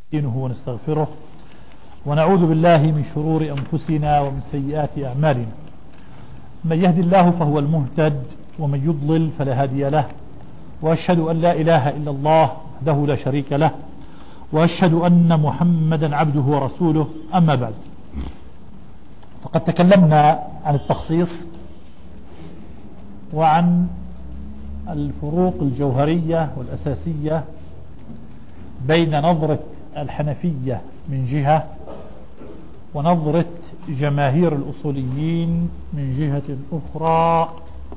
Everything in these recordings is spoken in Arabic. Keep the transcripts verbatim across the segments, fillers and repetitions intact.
ونستعينه ونستغفره ونعوذ بالله من شرور أنفسنا ومن سيئات أعمالنا. من يهد الله فهو المهتد ومن يضلل فلا هادي له، وأشهد أن لا إله إلا الله وحده لا شريك له، وأشهد أن محمدا عبده ورسوله. أما بعد، فقد تكلمنا عن التخصيص وعن الفروق الجوهرية والأساسية بين نظرة الحنفية من جهة ونظرة جماهير الأصوليين من جهة أخرى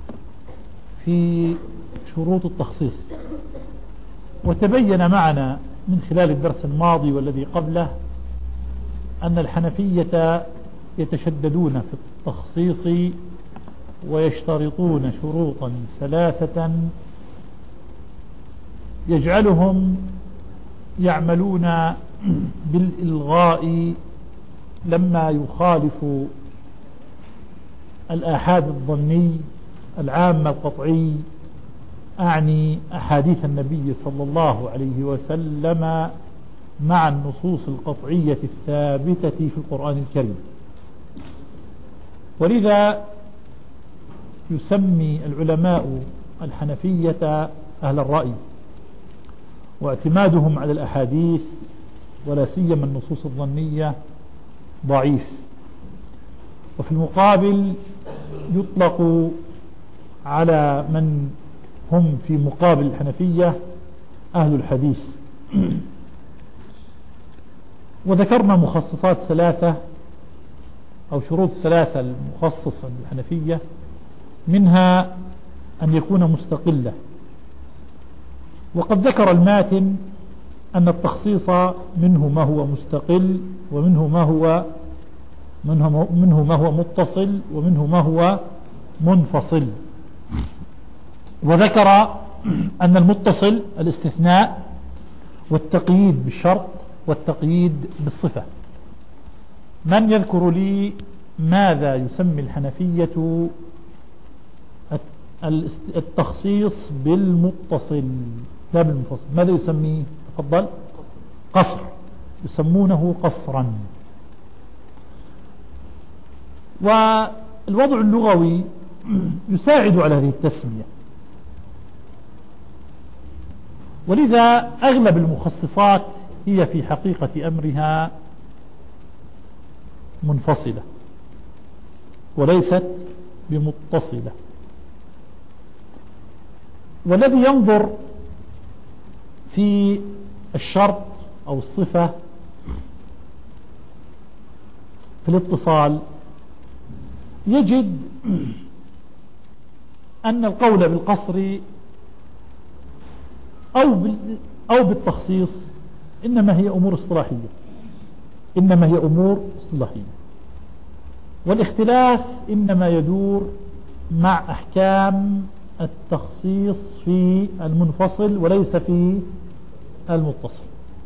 في شروط التخصيص. وتبين معنا من خلال الدرس الماضي والذي قبله أن الحنفية يتشددون في التخصيص ويشترطون شروطا ثلاثة يجعلهم يعملون بالإلغاء لما يخالف الآحاد الظني العام القطعي، أعني أحاديث النبي صلى الله عليه وسلم مع النصوص القطعية الثابتة في القرآن الكريم. ولذا يسمي العلماء الحنفية أهل الرأي، واعتمادهم على الأحاديث ولا سيما النصوص الظنية ضعيف. وفي المقابل يطلق على من هم في مقابل الحنفية أهل الحديث. وذكرنا مخصصات ثلاثة أو شروط ثلاثة المخصصة للحنفية، منها أن يكون مستقلا. وقد ذكر الماتن أن التخصيص منه ما هو مستقل، ومنه ما هو منه, منه ما هو متصل، ومنه ما هو منفصل. وذكر أن المتصل الاستثناء والتقييد بالشرط والتقييد بالصفة. من يذكر لي ماذا يسمي الحنفية التخصيص بالمتصل لا بالمنفصل؟ ماذا يسميه؟ تفضل. قصر، يسمونه قصرا. والوضع اللغوي يساعد على هذه التسمية، ولذا أغلب المخصصات هي في حقيقة أمرها منفصلة وليست بمتصلة. والذي ينظر في الشرط أو الصفة في الاتصال يجد أن القول بالقصر أو أو بالتخصيص إنما هي أمور اصطلاحية إنما هي أمور اصطلاحية والاختلاف إنما يدور مع أحكام التخصيص في المنفصل وليس في المتصل.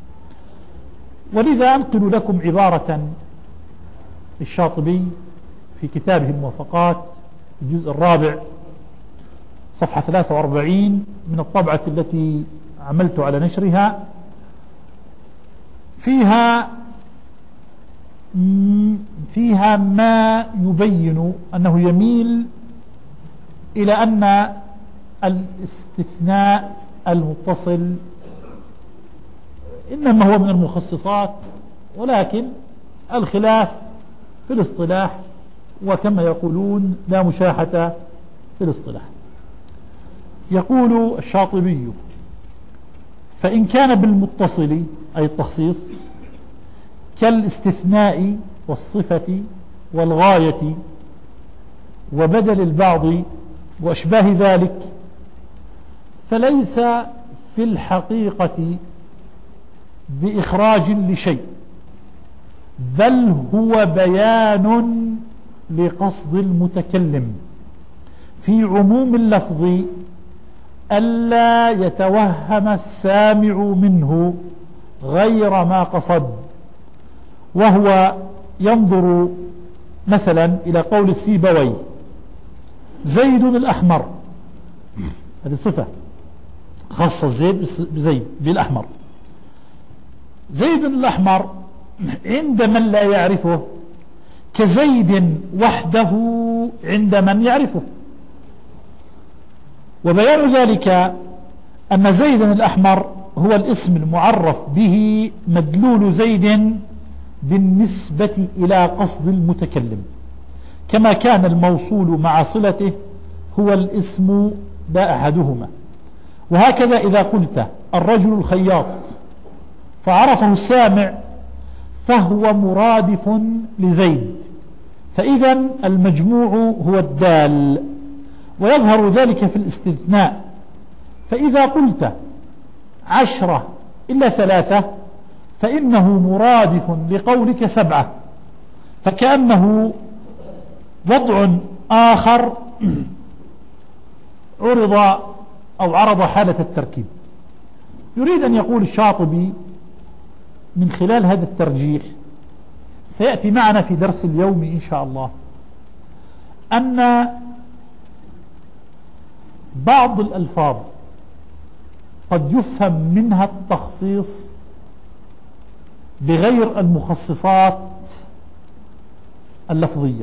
ولذا أنقل لكم عبارة الشاطبي في كتابه الموافقات الجزء الرابع صفحة ثلاثة وأربعين من الطبعة التي عملت على نشرها، فيها فيها ما يبين أنه يميل إلى أن الاستثناء المتصل إنما هو من المخصصات، ولكن الخلاف في الاصطلاح، وكما يقولون لا مشاحة في الاصطلاح. يقول الشاطبي: فإن كان بالمتصل أي التخصيص كالاستثناء والصفة والغاية وبدل البعض وأشباه ذلك، فليس في الحقيقة بإخراج لشيء، بل هو بيان لقصد المتكلم في عموم اللفظ ألا يتوهم السامع منه غير ما قصد. وهو ينظر مثلا إلى قول السيبوي: زيد الأحمر، هذه صفة خاصة زيد بزيد بالأحمر. زيد الأحمر عند من لا يعرفه كزيد وحده عند من يعرفه. وبيان ذلك أن زيد الأحمر هو الاسم المعرف به مدلول زيد بالنسبة إلى قصد المتكلم، كما كان الموصول مع صلته هو الاسم لا أحدهما. وهكذا إذا قلت الرجل الخياط فعرفه السامع فهو مرادف لزيد، فإذا المجموع هو الدال، ويظهر ذلك في الاستثناء. فإذا قلت عشرة إلا ثلاثة فإنه مرادف لقولك سبعة، فكأنه وضع آخر عرض أو عرض حالة التركيب. يريد أن يقول الشاطبي من خلال هذا الترجيح، سيأتي معنا في درس اليوم إن شاء الله، أن بعض الألفاظ قد يفهم منها التخصيص بغير المخصصات اللفظية،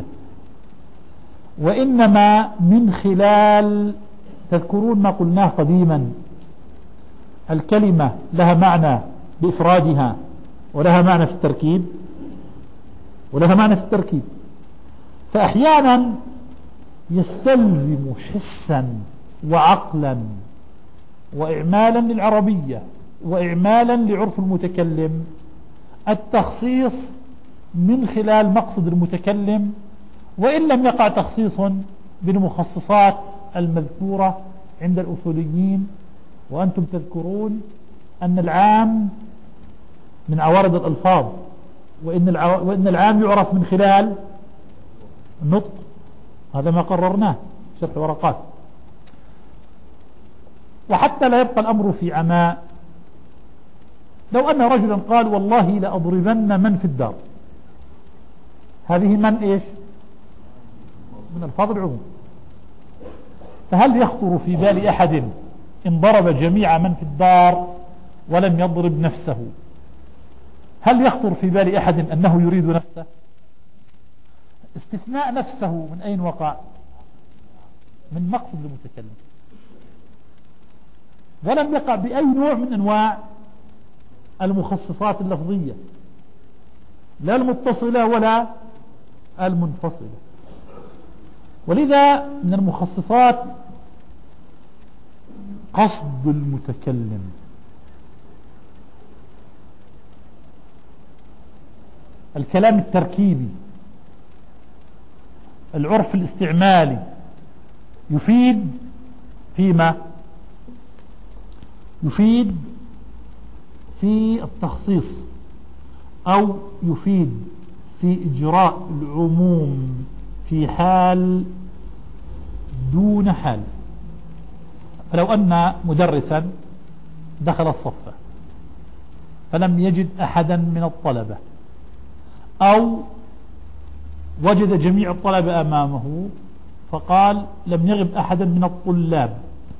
وإنما من خلال، تذكرون ما قلناه قديما، الكلمة لها معنى بإفرادها ولها معنى في التركيب ولها معنى في التركيب. فأحيانا يستلزم حسا وعقلا وإعمالا للعربية وإعمالا لعرف المتكلم التخصيص من خلال مقصد المتكلم، وإن لم يقع تخصيص بالمخصصات المذكورة عند الأصوليين. وأنتم تذكرون أن العام من عوارض الألفاظ، وإن, العو... وإن العام يعرف من خلال النطق، هذا ما قررناه في شرح ورقات. وحتى لا يبقى الأمر في عماء، لو أن رجلا قال والله لأضربن من في الدار، هذه من إيش؟ من ألفاظ العموم. فهل يخطر في بال أحد إن ضرب جميع من في الدار ولم يضرب نفسه، هل يخطر في بال أحد أنه يريد نفسه؟ استثناء نفسه من أين وقع؟ من مقصد المتكلم، ولم يقع بأي نوع من أنواع المخصصات اللفظية، لا المتصلة ولا المنفصلة. ولذا من المخصصات قصد المتكلم، الكلام التركيبي، العرف الاستعمالي، يفيد فيما يفيد في التخصيص، أو يفيد في إجراء العموم في حال دون حال. فلو أن مدرسا دخل الصف فلم يجد أحدا من الطلبة، أو وجد جميع الطلبة أمامه فقال لم يغب أحدا من الطلاب،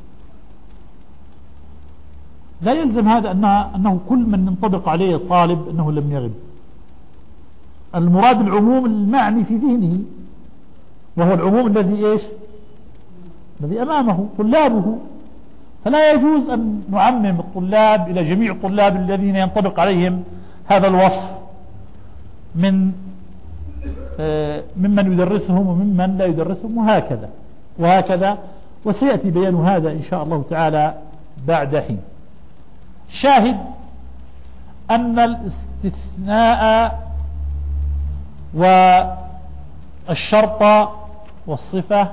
لا يلزم هذا أنه, أنه كل من ينطبق عليه الطالب أنه لم يغب. المراد العموم المعني في ذهنه، وهو العموم الذي إيش؟ الذي أمامه طلابه. فلا يجوز أن نعمم الطلاب إلى جميع الطلاب الذين ينطبق عليهم هذا الوصف من ممن يدرسهم وممن لا يدرسهم، وهكذا وهكذا وسيأتي بيان هذا إن شاء الله تعالى بعد حين. شاهد أن الاستثناء والشرط والصفة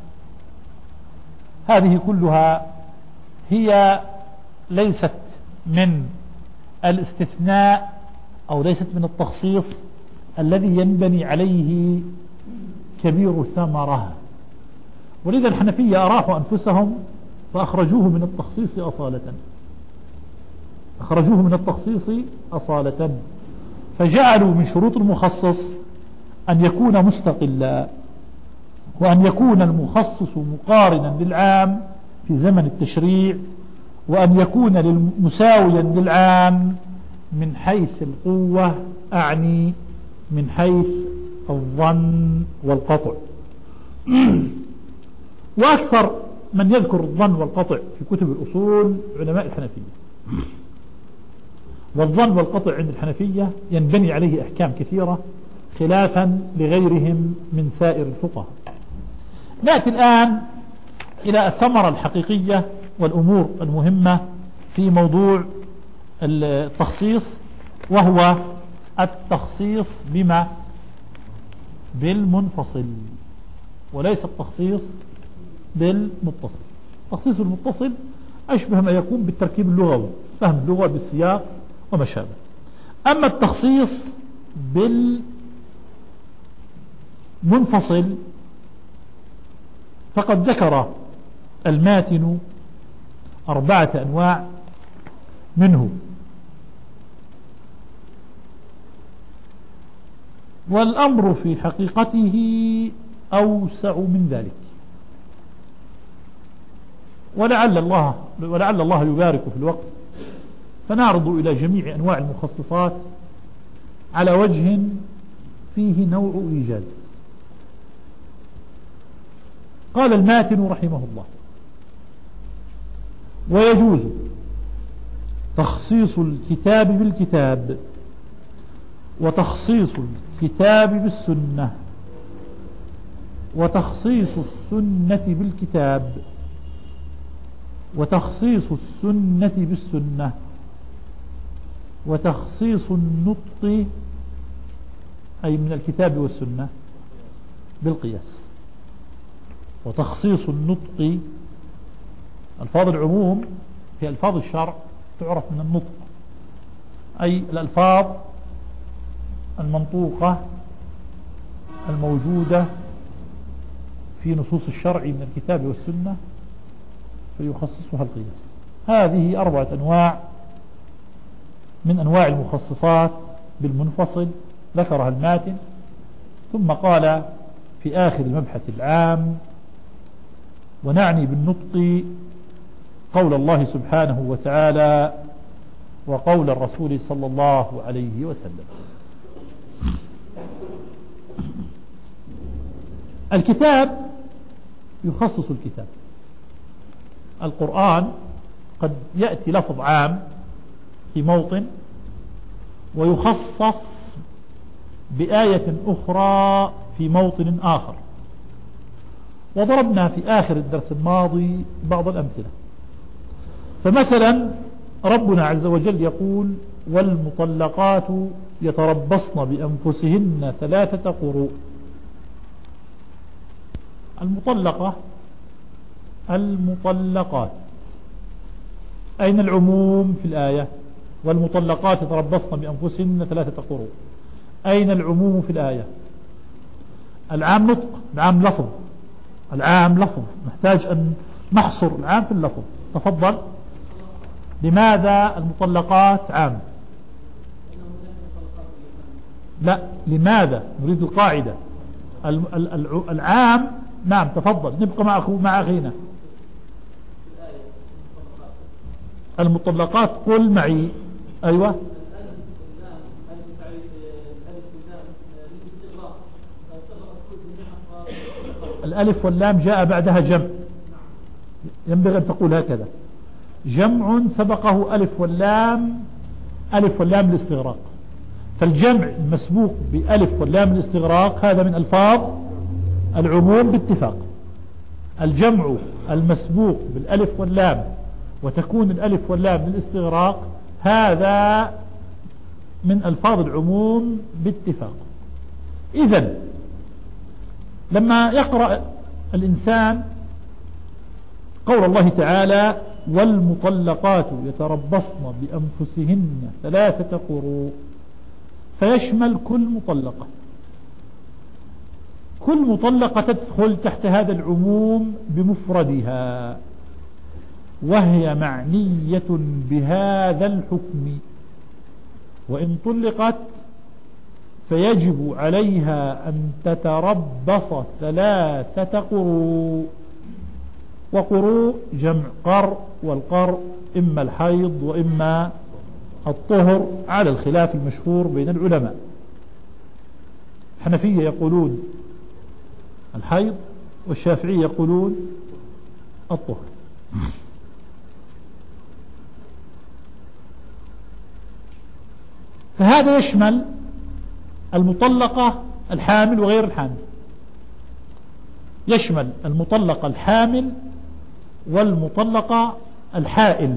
هذه كلها هي ليست من الاستثناء أو ليست من التخصيص الذي ينبني عليه كبير الثمرة. ولذا الحنفية أراحوا أنفسهم فأخرجوه من التخصيص أصالة، أخرجوه من التخصيص أصالة، فجعلوا من شروط المخصص أن يكون مستقلا، وأن يكون المخصص مقارنا للعام في زمن التشريع، وأن يكون مساويا للعام من حيث القوة أعني من حيث الظن والقطع. وأكثر من يذكر الظن والقطع في كتب الأصول علماء الحنفية، والظن والقطع عند الحنفية ينبني عليه أحكام كثيرة خلافا لغيرهم من سائر الفقهاء. نأتي الآن إلى الثمرة الحقيقية والأمور المهمة في موضوع التخصيص، وهو التخصيص بما بالمنفصل وليس التخصيص بالمتصل. التخصيص المتصل أشبه ما يكون بالتركيب اللغوي، فهم اللغة بالسياق وما شابه. أما التخصيص بالمنفصل فقد ذكر الماتن أربعة أنواع منه، والأمر في حقيقته أوسع من ذلك، ولعل الله ولعل الله يبارك في الوقت فنعرض إلى جميع أنواع المخصصات على وجه فيه نوع إيجاز. قال الماتن رحمه الله: ويجوز تخصيص الكتاب بالكتاب، وتخصيص الكتاب بالسنة، وتخصيص السنة بالكتاب، وتخصيص السنة بالسنة، وتخصيص النطق أي من الكتاب والسنة بالقياس. وتخصيص النطق، ألفاظ العموم في ألفاظ الشرع تعرف من النطق، أي الألفاظ المنطوقة الموجودة في نصوص الشرع من الكتاب والسنة فيخصصها القياس. هذه أربعة أنواع من أنواع المخصصات بالمنفصل ذكرها الماتن، ثم قال في آخر المبحث العام: ونعني بالنطق قول الله سبحانه وتعالى وقول الرسول صلى الله عليه وسلم. الكتاب يخصص الكتاب. القرآن قد يأتي لفظ عام في موطن ويخصص بآية أخرى في موطن آخر، وضربنا في آخر الدرس الماضي بعض الأمثلة. فمثلا ربنا عز وجل يقول: والمطلقات يتربصن بأنفسهن ثلاثة قروء. المطلقة المطلقات أين العموم في الآية؟ والمطلقات يتربصن بأنفسهن ثلاثة قروء، أين العموم في الآية؟ العام نطق، العام لفظ، العام لفظ، نحتاج أن نحصر العام في اللفظ. تفضل. لماذا المطلقات عام؟ لا، لماذا؟ نريد القاعدة. العام نعم، تفضل. نبقى مع أخو مع أخينا. المطلقات قل معي. أيوة. الألف واللام جاء بعدها جمع، ينبغي أن تقول هكذا: جمع سبقه ألف واللام، ألف واللام الاستغراق. فالجمع المسبوق بألف واللام الاستغراق هذا من ألفاظ العموم باتفاق. الجمع المسبوق بالألف واللام وتكون الألف واللام للاستغراق هذا من ألفاظ العموم باتفاق. إذن لما يقرأ الإنسان قول الله تعالى: والمطلقات يتربصن بأنفسهن ثلاثة قروء، فيشمل كل مطلقة. كل مطلقة تدخل تحت هذا العموم بمفردها، وهي معنية بهذا الحكم، وإن طلقت فيجب عليها أن تتربص ثلاثة قروء. وقروء جمع قر، والقر إما الحيض وإما الطهر على الخلاف المشهور بين العلماء. الحنفية يقولون الحيض، والشافعية يقولون الطهر. فهذا يشمل المطلقة الحامل وغير الحامل، يشمل المطلقة الحامل والمطلقة الحائل،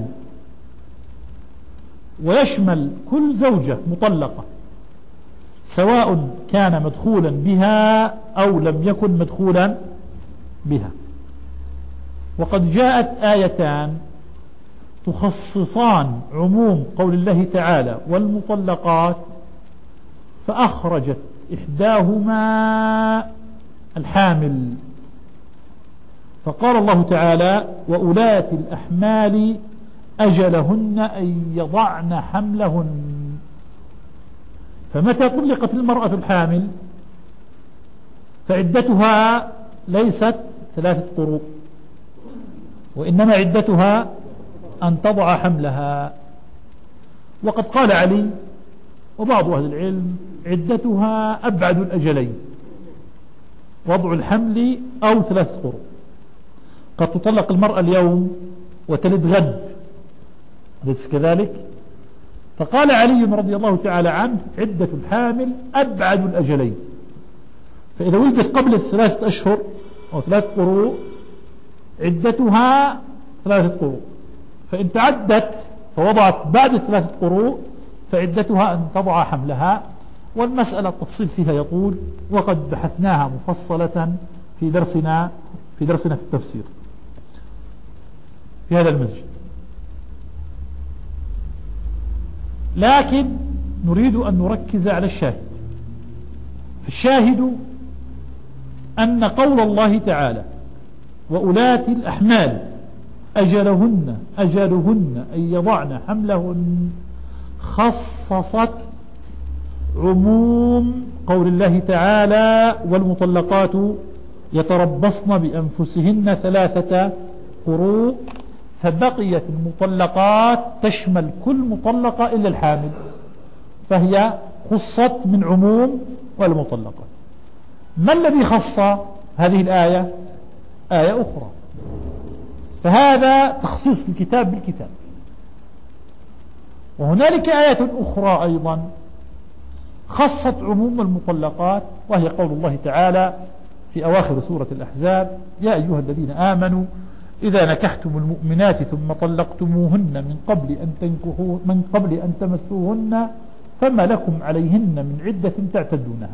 ويشمل كل زوجة مطلقة سواء كان مدخولا بها أو لم يكن مدخولا بها. وقد جاءت آيتان تخصصان عموم قول الله تعالى والمطلقات، فأخرجت إحداهما الحامل، فقال الله تعالى وأولات الأحمال أجلهن أن يضعن حملهن. فمتى طلقت المرأة الحامل فعدتها ليست ثلاثة قروء، وإنما عدتها أن تضع حملها. وقد قال علي وبعض أهل العلم عدتها أبعد الأجلين، وضع الحمل أو ثلاثة قروء. قد تطلق المرأة اليوم وتلد غد، أليس كذلك؟ فقال علي رضي الله تعالى عنه عدة الحامل أبعد الأجلين، فإذا ولدت قبل الثلاثة أشهر أو ثلاثة قروء عدتها ثلاثة قروء، فإن تعدت فوضعت بعد الثلاثة قروء فعدتها أن تضع حملها. والمسألة التفصيل فيها يطول، وقد بحثناها مفصلة في درسنا في درسنا في التفسير في هذا المسجد. لكن نريد أن نركز على الشاهد. فالشاهد أن قول الله تعالى وأولات الأحمال أجلهن أجلهن أن يضعن حملهن خصصت عموم قول الله تعالى والمطلقات يتربصن بأنفسهن ثلاثة قروء، فبقيت المطلقات تشمل كل مطلقة إلا الحامل، فهي خصت من عموم والمطلقات. ما الذي خص هذه الآية؟ آية أخرى، فهذا تخصيص الكتاب بالكتاب. وهنالك آية أخرى أيضا خصت عموم المطلقات، وهي قول الله تعالى في أواخر سورة الأحزاب يا أيها الذين آمنوا إذا نكحتم المؤمنات ثم طلقتموهن من قبل أن تنكحوا من قبل أن تمسوهن فما لكم عليهن من عدة تعتدونها.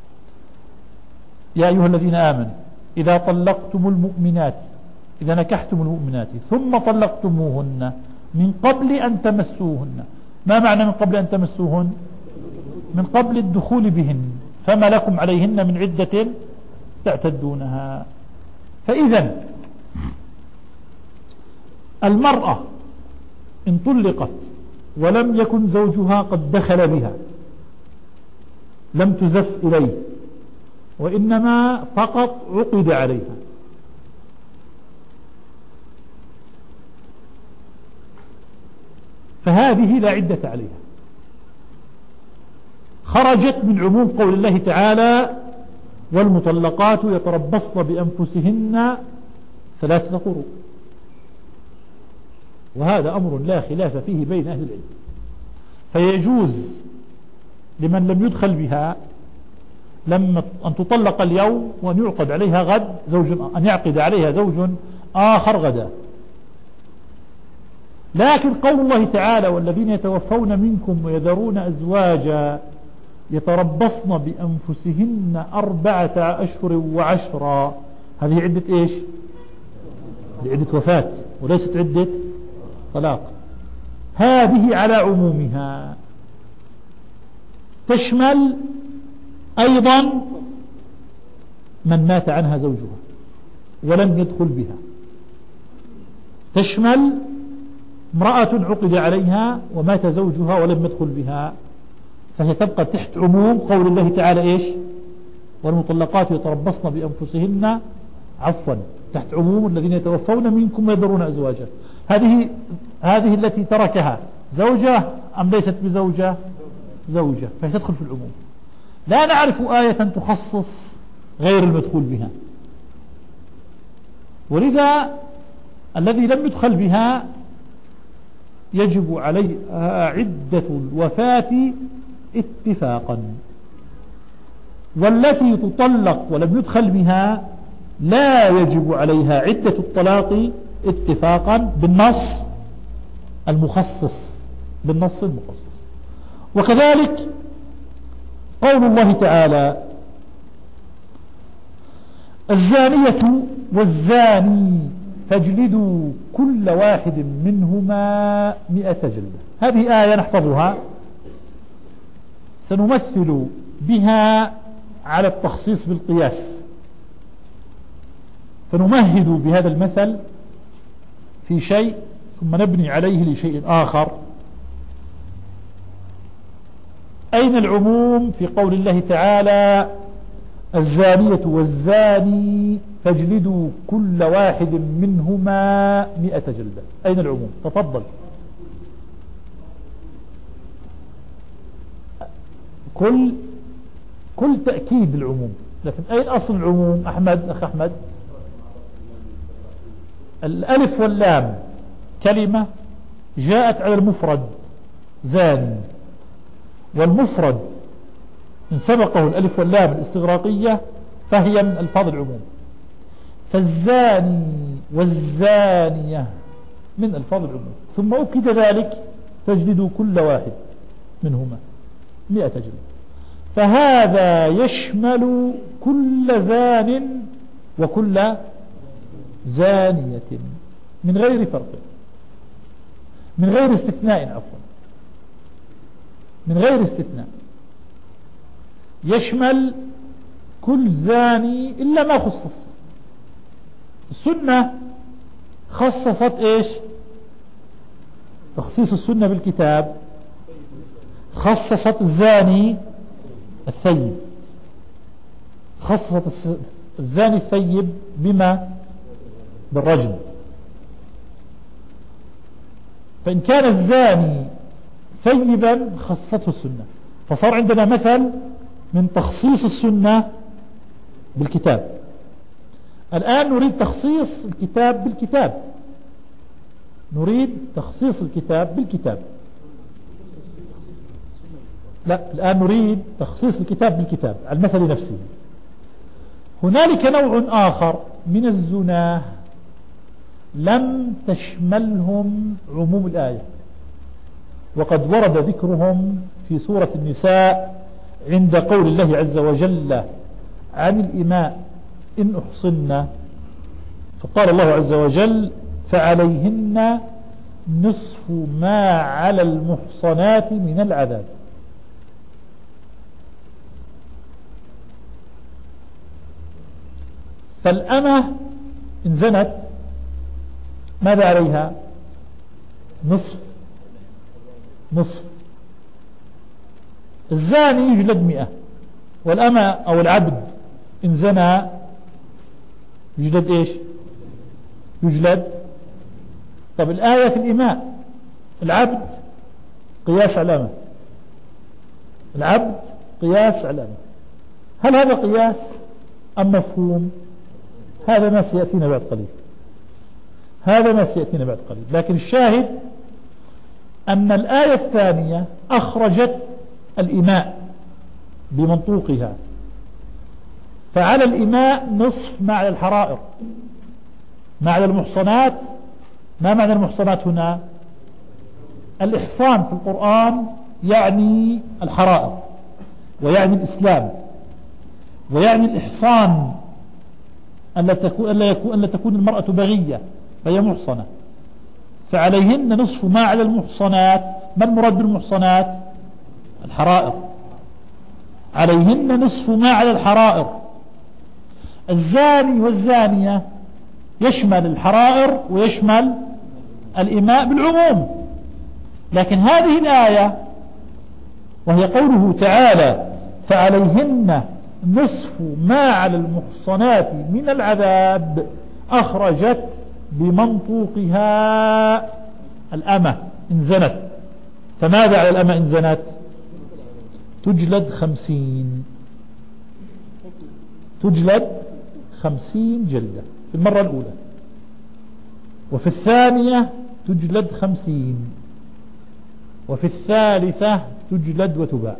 يا أيها الذين آمنوا إذا طلقتم المؤمنات إذا نكحتم المؤمنات ثم طلقتموهن من قبل أن تمسوهن. ما معنى من قبل أن تمسوهن؟ من قبل الدخول بهن، فما لكم عليهن من عدة تعتدونها. فإذا المرأة إن طلقت ولم يكن زوجها قد دخل بها لم تزف إليه، وإنما فقط عقد عليها، فهذه لا عدة عليها، خرجت من عموم قول الله تعالى والمطلقات يتربصن بأنفسهن ثلاثة قروء. وهذا أمر لا خلاف فيه بين أهل العلم، فيجوز لمن لم يدخل بها لما أن تطلق اليوم وأن يعقد عليها غد زوج، أن يعقد عليها زوج آخر غدا. لكن قول الله تعالى والذين يتوفون منكم ويذرون أزواجا يتربصن بأنفسهن أربعة أشهر وعشرا، هذه عدة إيش؟ عدة وفاة وليست عدة طلاق. هذه على عمومها تشمل أيضا من مات عنها زوجها ولم يدخل بها، تشمل امرأة عقد عليها ومات زوجها ولم يدخل بها، فهي تبقى تحت عموم قول الله تعالى إيش؟ والمطلقات يتربصن بأنفسهن عفوا تحت عموم الذين يتوفون منكم ويذرون أزواجا. هذه هذه التي تركها زوجها أم ليست بزوجة؟ زوجة، فهي تدخل في العموم. لا نعرف آية تخصص غير المدخول بها، ولذا الذي لم يدخل بها يجب عليها عدة الوفاة اتفاقا، والتي تطلق ولم يدخل بها لا يجب عليها عدة الطلاق اتفاقا بالنص المخصص بالنص المخصص. وكذلك قول الله تعالى: الزانية والزاني فاجلدوا كل واحد منهما مئة جلدة. هذه آية نحفظها سنمثل بها على التخصيص بالقياس، فنمهد بهذا المثل في شيء ثم نبني عليه لشيء آخر. أين العموم في قول الله تعالى: الزانية والزاني فاجلدوا كل واحد منهما مئة جلدة؟ أين العموم؟ تفضل. كل كل تأكيد العموم، لكن أين أصل العموم؟ أحمد، أخ أحمد. الألف واللام كلمة جاءت على المفرد زاني، والمفرد إن سبقه الألف واللام الاستغراقية فهي من ألفاظ العموم، فالزاني والزانية من ألفاظ العموم. ثم أكد ذلك: فاجلدوا كل واحد منهما مئة جلدة. فهذا يشمل كل زان وكل زانية من غير فرق، من غير استثناء، عفوا من غير استثناء، يشمل كل زاني إلا ما خصص. السنة خصصت إيش؟ تخصيص السنة بالكتاب خصصت الزاني الثيب، خصصت الزاني الثيب بما؟ بالرجم. فإن كان الزاني ثيبا خصته السنة، فصار عندنا مثل من تخصيص السنة بالكتاب. الآن نريد تخصيص الكتاب بالكتاب، نريد تخصيص الكتاب بالكتاب لا الآن نريد تخصيص الكتاب بالكتاب على المثل نفسه. هنالك نوع آخر من الزنا لم تشملهم عموم الآية، وقد ورد ذكرهم في سورة النساء عند قول الله عز وجل عن الإماء إن أحصن، فقال الله عز وجل: فعليهن نصف ما على المحصنات من العذاب. فالأمة إن زنت ماذا عليها؟ نصف نصف. الزاني يجلد مئة، والأمة أو العبد إن زنى يجلد إيش؟ يجلد. طب الآية في الإماء، العبد قياس علامة، العبد قياس علامة. هل هذا قياس أم مفهوم؟ هذا ما سيأتينا بعد قليل، هذا ما سيأتينا بعد قليل. لكن الشاهد أن الآية الثانية أخرجت الإماء بمنطوقها، فعلى الإماء نصف ما على الحرائر. ما على المحصنات، ما معنى المحصنات هنا؟ الإحصان في القرآن يعني الحرائر، ويعني الإسلام، ويعني الإحصان أن لا تكون, أن لا يكون, أن لا تكون المرأة بغية فهي محصنة. فعليهن نصف ما على المحصنات. ما المراد بالمحصنات؟ الحرائر. عليهن نصف ما على الحرائر. الزاني والزانية يشمل الحرائر ويشمل الإماء بالعموم. لكن هذه الآية وهي قوله تعالى: فعليهن نصف ما على المحصنات من العذاب، أخرجت بمنطوقها الأمة إن زنت. فماذا على الأمة إن زنت؟ تجلد خمسين، تجلد خمسين جلدة في المرة الأولى، وفي الثانية تجلد خمسين، وفي الثالثة تجلد وتباع.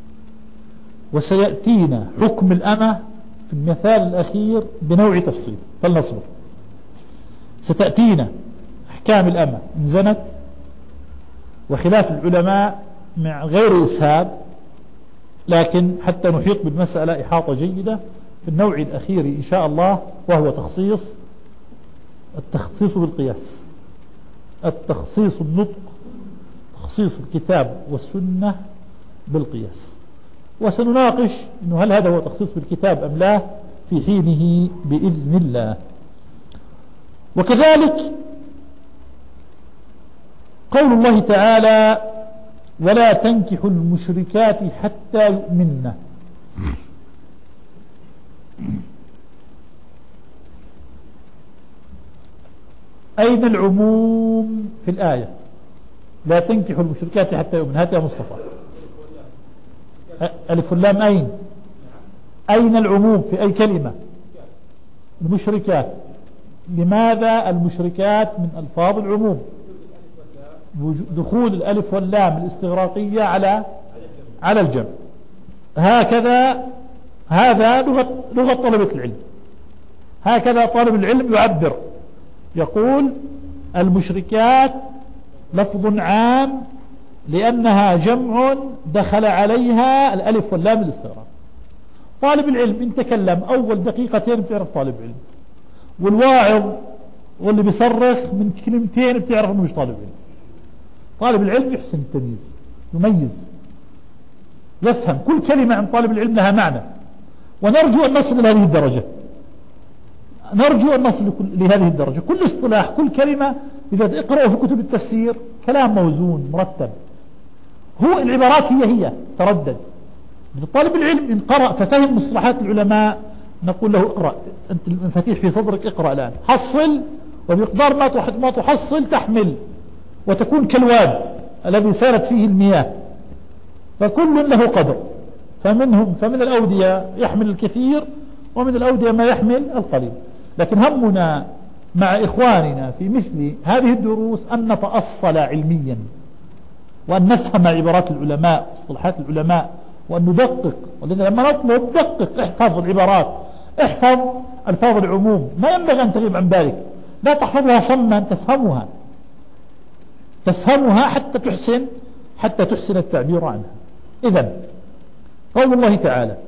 وسيأتينا حكم الأمة في المثال الأخير بنوع تفصيل، فلنصبر. ستأتينا أحكام الأمة إن زنت، وخلاف العلماء مع غير إسهاب، لكن حتى نحيط بالمسألة إحاطة جيدة في النوع الأخير إن شاء الله، وهو تخصيص التخصيص بالقياس، التخصيص النطق، تخصيص الكتاب والسنة بالقياس. وسنناقش إنه هل هذا هو تخصيص بالكتاب أم لا في حينه بإذن الله. وكذلك قول الله تعالى: ولا تنكحوا المشركات حتى يؤمنن. أين العموم في الآية؟ لا تنكحوا المشركات حتى يؤمنن. هات يا مصطفى ألف واللام. أين أين العموم في أي كلمة؟ المشركات. لماذا المشركات من ألفاظ العموم؟ دخول الألف واللام الاستغراقية على على الجمع. هكذا هذا لغة لغة طلبة العلم، هكذا طالب العلم يعبر، يقول المشركات لفظ عام لأنها جمع دخل عليها الألف واللام الاستغراق. طالب العلم إن تكلم أول دقيقتين بتعرف طالب علم، والواعظ واللي بيصرخ من كلمتين بتعرف أنه مش طالب علم. طالب العلم يحسن التمييز، يميز، يفهم كل كلمة عن طالب العلم لها معنى. ونرجو أن نصل إلى هذه الدرجة، نرجو أن نصل لهذه الدرجة. كل اصطلاح، كل كلمة إذا اقرأوا في كتب التفسير كلام موزون مرتب، هو العبارات هي هي تردد. طالب العلم إن قرأ ففهم مصطلحات العلماء نقول له اقرأ، أنت المفاتيح في صدرك، اقرأ الآن، حصل، وبمقدار ما تحصل تحمل وتكون كالواد الذي سارت فيه المياه، فكل له قدر. فمنهم فمن الأودية يحمل الكثير، ومن الأودية ما يحمل القليل. لكن همنا مع إخواننا في مثل هذه الدروس أن نتأصل علميا، وأن نفهم عبارات العلماء، اصطلاحات العلماء، وأن ندقق. ولذا لما نطلب دقق، احفظ العبارات، احفظ ألفاظ العموم، ما ينبغي أن تغيب عن ذلك. لا تحفظها صما، تفهمها تفهمها حتى تحسن حتى تحسن التعبير عنها. إذن قول الله تعالى،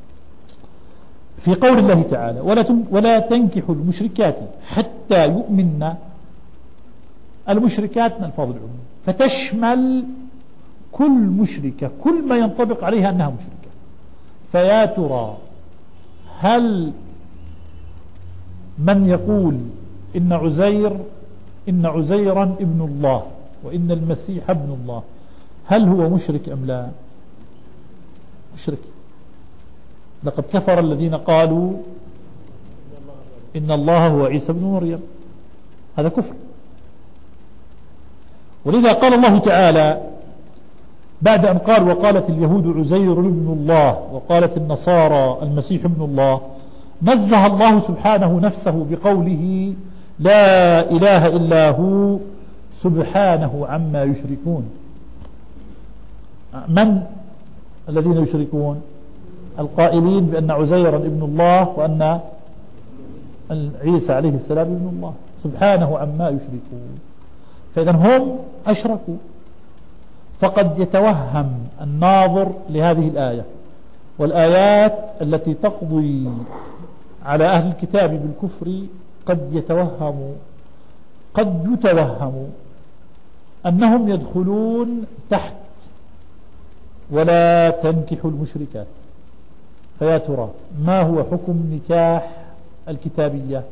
في قول الله تعالى: ولا ولا تنكحوا المشركات حتى يؤمنن. المشركات من ألفاظ العموم، فتشمل كل مشركة، كل ما ينطبق عليها أنها مشركة. فيا ترى هل من يقول إن عزير إن عزيرا ابن الله وإن المسيح ابن الله، هل هو مشرك أم لا؟ مشرك. لقد كفر الذين قالوا إن الله هو عيسى بن مريم، هذا كفر. ولذا قال الله تعالى بعد أن قال: وقالت اليهود عزير ابن الله وقالت النصارى المسيح ابن الله، نزه الله سبحانه نفسه بقوله: لا إله إلا هو سبحانه عما يشركون. من الذين يشركون؟ القائلين بأن عزيرا ابن الله وأن عيسى عليه السلام ابن الله، سبحانه عما يشركون. فإذا هم أشركوا. فقد يتوهم الناظر لهذه الآية والآيات التي تقضي على أهل الكتاب بالكفر، قد يتوهم قد يتوهم أنهم يدخلون تحت ولا تنكحوا المشركات. فيا ترى ما هو حكم نكاح الكتابية؟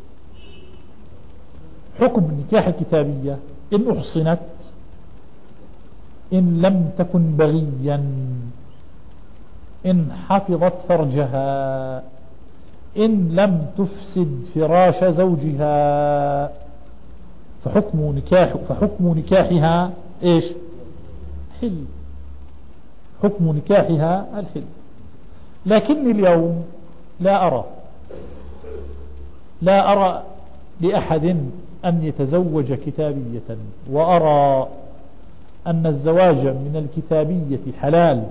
حكم النكاح الكتابية: إن أحصنت، إن لم تكن بغيا، إن حفظت فرجها، إن لم تفسد فراش زوجها، فحكم نكاح فحكم نكاحها إيش؟ الحل، حكم نكاحها الحل. لكني اليوم لا أرى لا أرى لأحد أن يتزوج كتابية، وأرى أن الزواج من الكتابية حلال،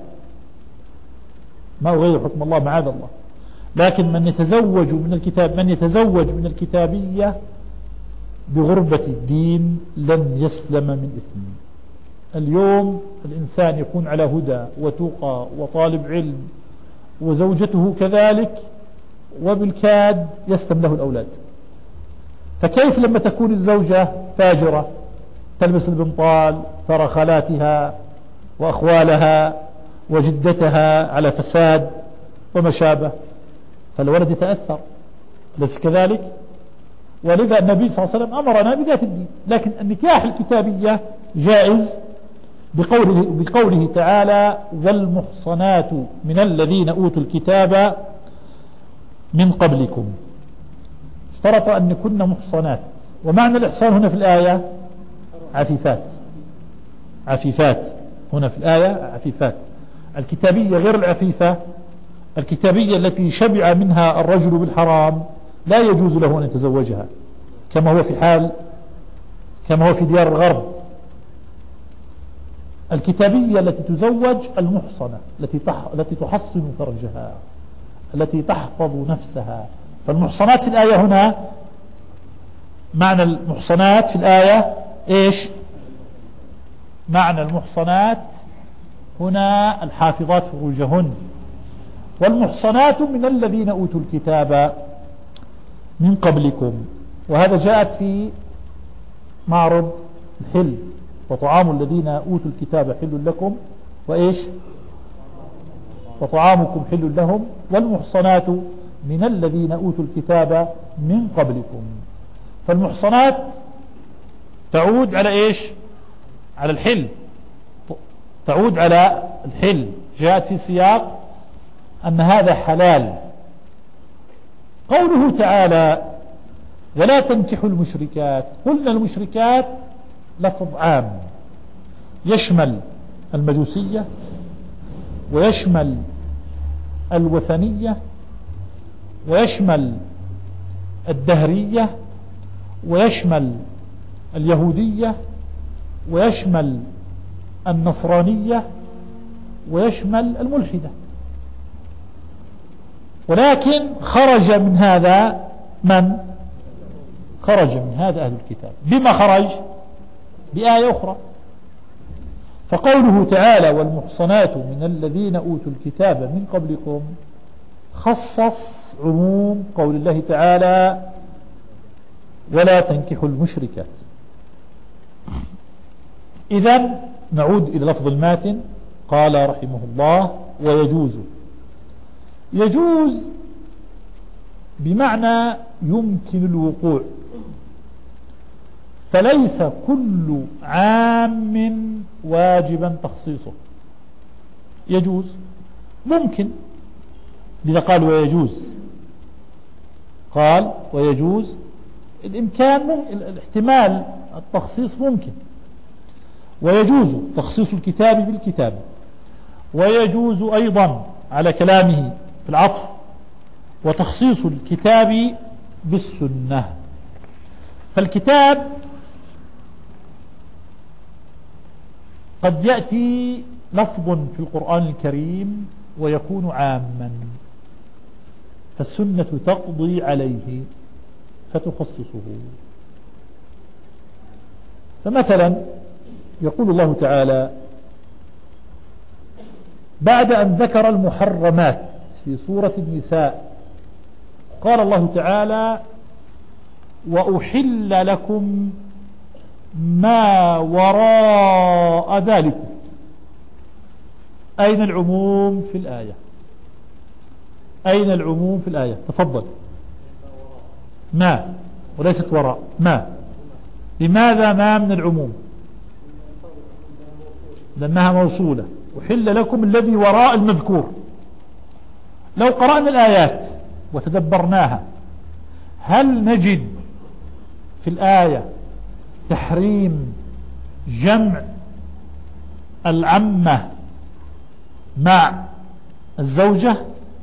ما غير حكم الله معاذ الله. لكن من يتزوج من الكتاب من يتزوج من الكتابية بغربة الدين لن يسلم من إثم. اليوم الإنسان يكون على هدى وتقى وطالب علم وزوجته كذلك، وبالكاد يسلم له الأولاد. فكيف لما تكون الزوجة فاجرة تلبس البنطال، ترى خالاتها وأخوالها وجدتها على فساد وما شابه، فالولد يتأثر، ليس كذلك؟ ولذا النبي صلى الله عليه وسلم أمرنا بذات الدين. لكن النكاح الكتابية جائز بقوله, بقوله تعالى: والمحصنات من الذين أوتوا الكتاب من قبلكم. اشترط أن يكن محصنات، ومعنى الإحصان هنا في الآية عفيفات. عفيفات هنا في الآية عفيفات. الكتابية غير العفيفة. الكتابية التي شبع منها الرجل بالحرام لا يجوز له أن يتزوجها، كما هو في حال كما هو في ديار الغرب. الكتابية التي تزوج المحصنة، التي التي تحصن فرجها، التي تحفظ نفسها. فالمحصنات في الآية هنا، معنى المحصنات في الآية إيش؟ معنى المحصنات هنا الحافظات فروجهن. والمحصنات من الذين أوتوا الكتاب من قبلكم، وهذا جاءت في معرض الحل: وطعام الذين أوتوا الكتاب حل لكم وإيش وطعامكم حل لهم، والمحصنات من الذين أوتوا الكتاب من قبلكم. فالمحصنات تعود على إيش؟ على الحل، تعود على الحل. جاءت في سياق أن هذا حلال. قوله تعالى: ولا تنكحوا المشركات. قلنا المشركات لفظ عام يشمل المجوسية، ويشمل الوثنية، ويشمل الدهرية، ويشمل اليهودية، ويشمل النصرانية، ويشمل الملحدة. ولكن خرج من هذا من؟ خرج من هذا أهل الكتاب. بما خرج؟ بآية أخرى. فقوله تعالى: والمحصنات من الذين أوتوا الكتاب من قبلكم، خصص عموم قول الله تعالى: ولا تنكحوا المشركات. إذن نعود إلى لفظ الماتن. قال رحمه الله: ويجوز. يجوز بمعنى يمكن الوقوع، فليس كل عام واجبا تخصيصه. يجوز، ممكن. لذا قال ويجوز. قال ويجوز الإمكان، ممكن الاحتمال، التخصيص ممكن. ويجوز تخصيص الكتاب بالكتاب، ويجوز أيضا على كلامه في العطف وتخصيص الكتاب بالسنة. فالكتاب قد يأتي لفظ في القرآن الكريم ويكون عاما، فالسنة تقضي عليه فتخصصه. فمثلا يقول الله تعالى بعد أن ذكر المحرمات في سورة النساء، قال الله تعالى: وأحل لكم ما وراء ذلك. أين العموم في الآية؟ أين العموم في الآية؟ تفضل. ما، وليست وراء، ما. لماذا ما من العموم؟ لأنها موصولة. أحل لكم الذي وراء المذكور. لو قرأنا الآيات وتدبرناها، هل نجد في الآية تحريم جمع العمة مع الزوجة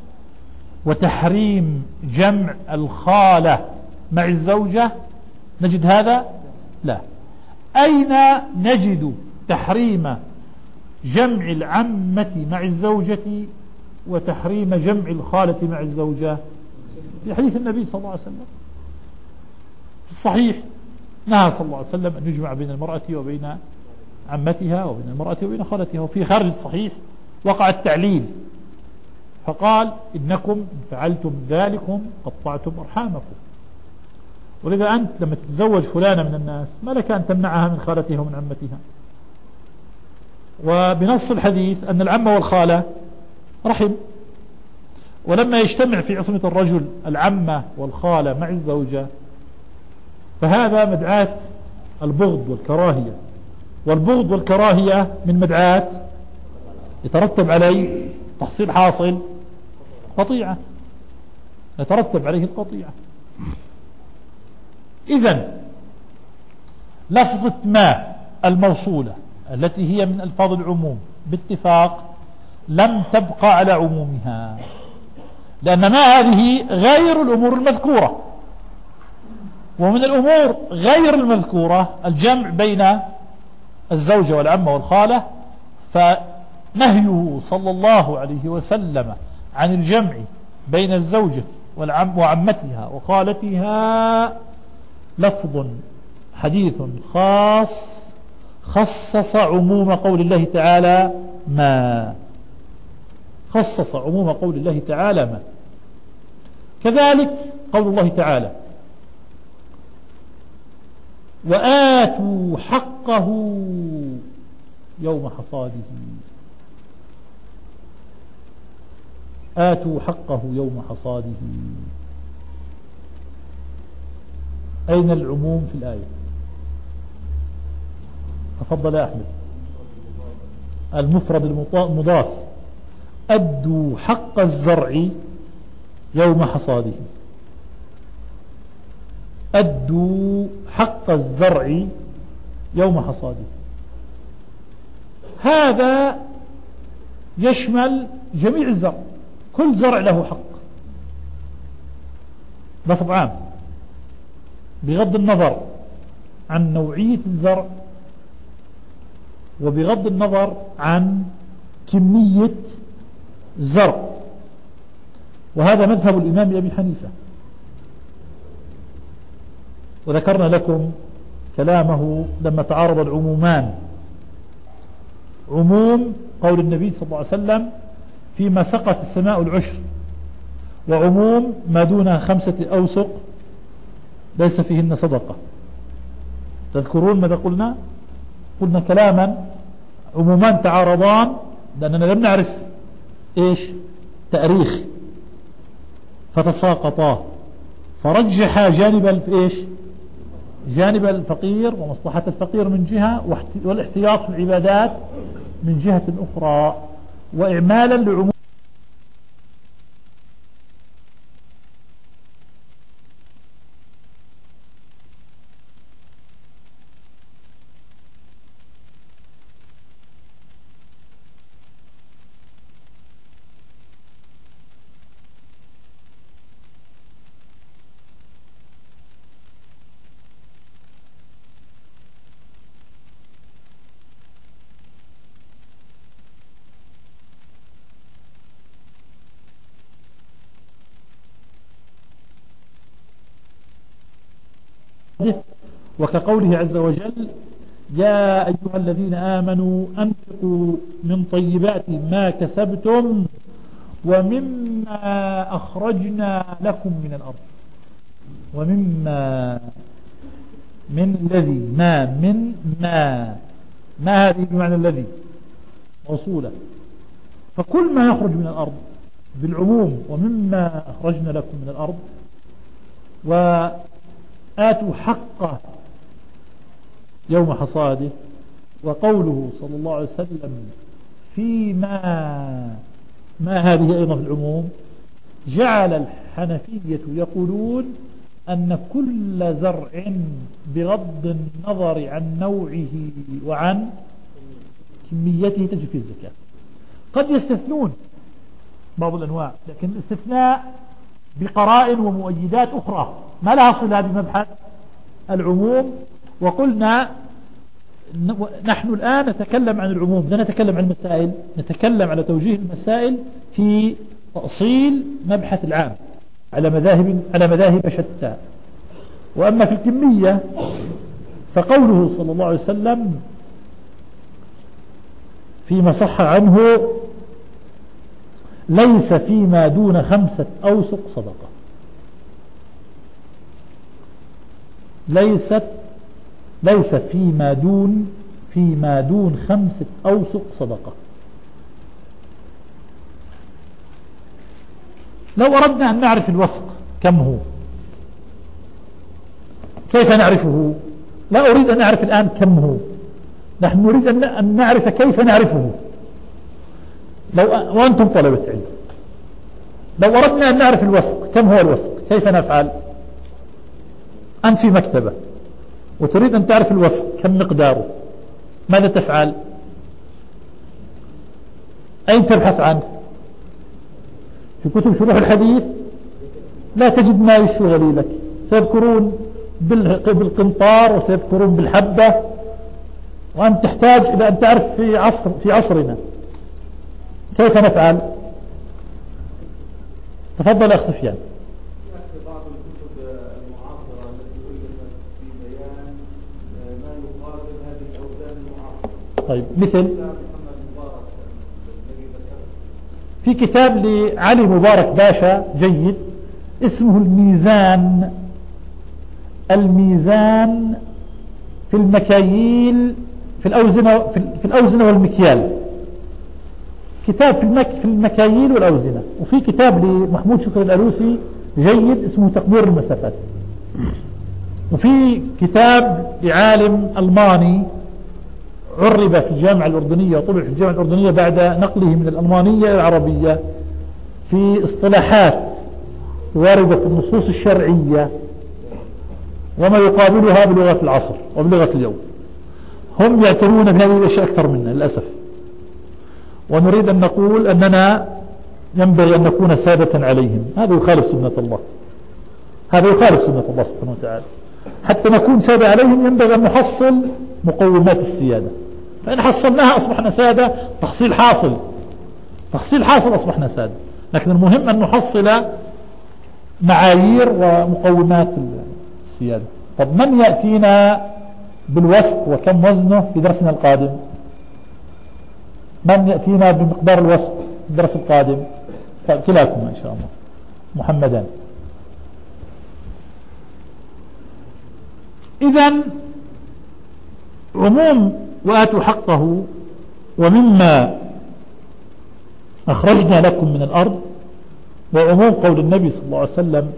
وتحريم جمع الخالة مع الزوجة نجد هذا؟ لا. أين نجد تحريم جمع العمة مع الزوجة وتحريم جمع الخالة مع الزوجة؟ في حديث النبي صلى الله عليه وسلم في الصحيح نهى صلى الله عليه وسلم أن يجمع بين المرأة وبين عمتها وبين المرأة وبين خالتها. وفي خارج الصحيح وقع التعليل فقال إنكم إن فعلتم ذلكم قطعتم أرحامكم. ولذا أنت لما تتزوج فلانة من الناس ما لك أن تمنعها من خالتها ومن عمتها. وبنص الحديث أن العمة والخالة رحم، ولما يجتمع في عصمة الرجل العمة والخالة مع الزوجة فهذا مدعاة البغض والكراهية، والبغض والكراهية من مدعاة يترتب عليه تحصيل حاصل قطيعة، يترتب عليه القطيعة. إذن لفظة ما الموصولة التي هي من ألفاظ العموم باتفاق لم تبقى على عمومها، لأن ما هذه غير الأمور المذكورة، ومن الأمور غير المذكورة الجمع بين الزوجة والعمة والخالة، فنهيه صلى الله عليه وسلم عن الجمع بين الزوجة والعم وعمتها وخالتها لفظ حديث خاص خصص عموم قول الله تعالى ما، خصص عموم قول الله تعالى ما. كذلك قول الله تعالى وآتوا حقه يوم حصاده، آتوا حقه يوم حصاده. أين العموم في الآية؟ تفضل يا أحمد. المفرد المضاف أدوا حق الزرع يوم حصاده، أدوا حق الزرع يوم حصاده. هذا يشمل جميع الزرع، كل زرع له حق، لفظ عام بغض النظر عن نوعية الزرع وبغض النظر عن كمية الزرع. وهذا مذهب الإمام أبي حنيفة، وذكرنا لكم كلامه لما تعارض العمومان، عموم قول النبي صلى الله عليه وسلم فيما سقت السماء العشر، وعموم ما دون خمسة أوسق ليس فيهن صدقة. تذكرون ماذا قلنا؟ قلنا كلاما عمومان تعارضان لأننا لم نعرف إيش تاريخ فتساقطا، فرجح جانب إيش جانب الفقير ومصلحة الفقير من جهة، والاحتياط في العبادات من جهة أخرى، وإعمالا لعموم وكقوله عز وجل يا أيها الذين آمنوا أنفقوا من طيبات ما كسبتم ومما أخرجنا لكم من الأرض، ومما من الذي ما من ما ما هذه بمعنى الذي موصولة، فكل ما يخرج من الأرض بالعموم ومما أخرجنا لكم من الأرض. وآتوا حقه يوم حصاده. وقوله صلى الله عليه وسلم فيما ما هذه أيضا في العموم، جعل الحنفية يقولون أن كل زرع بغض النظر عن نوعه وعن كميته تجب فيه الزكاة. قد يستثنون بعض الأنواع، لكن الاستثناء بقرائن ومؤيدات أخرى ما لها صلة بمبحث العموم. وقلنا نحن الآن نتكلم عن العموم، لا نتكلم عن المسائل، نتكلم على توجيه المسائل في تأصيل مبحث العام على مذاهب على مذاهب شتى. وأما في الكمية فقوله صلى الله عليه وسلم فيما صح عنه: ليس فيما دون خمسة أوسق صدقة. ليست ليس فيما دون فيما دون خمسة أوسق صدقة. لو أردنا أن نعرف الوسق كم هو، كيف نعرفه؟ لا أريد أن أعرف الآن كم هو، نحن نريد أن نعرف كيف نعرفه. لو وأنتم طلبة علم، لو أردنا أن نعرف الوسق كم هو الوسق كيف نفعل؟ أنت في مكتبة وتريد أن تعرف الوسق كم مقداره، ماذا تفعل؟ أين تبحث عنه؟ في كتب شروح الحديث لا تجد ما يشغل لك، سيذكرون بالقنطار وسيذكرون بالحبة، وأنت تحتاج إلى أن تعرف في عصر في عصرنا كيف نفعل. تفضل أخ سفيان. بعض الكتب المعاصرة التي ألفت في بيان ما يقابل هذه الأوزان المعاصرة. طيب مثل في كتاب لعلي مبارك باشا جيد اسمه الميزان، الميزان في المكاييل في الأوزنة في الأوزنة والمكيال، كتاب في المك في المكاييل والأوزنة. وفي كتاب لمحمود شكر الألوسي جيد اسمه تقدير المسافات. وفي كتاب لعالم ألماني عرب في الجامعة الأردنية وطبع في الجامعة الأردنية بعد نقله من الألمانية إلى العربية في اصطلاحات واردة في النصوص الشرعية وما يقابلها بلغة العصر وبلغة اليوم. هم يعتنون بهذه الأشياء أكثر منا للأسف، ونريد أن نقول أننا ينبغي أن نكون سادة عليهم. هذا يخالف سنة الله، هذا يخالف سنة الله سبحانه وتعالى. حتى نكون سادة عليهم ينبغي أن نحصل مقومات السيادة، فإن حصلناها أصبحنا سادة، تحصيل حاصل تحصيل حاصل أصبحنا سادة. لكن المهم أن نحصل معايير ومقومات السيادة. طب من يأتينا بالوسق وكم وزنه في درسنا القادم؟ من يأتينا بمقدار الوسق في الدرس القادم؟ كلاكم إن شاء الله. محمدان. إذن عموم وآتوا حقه ومما أخرجنا لكم من الأرض، وعموم قول النبي صلى الله عليه وسلم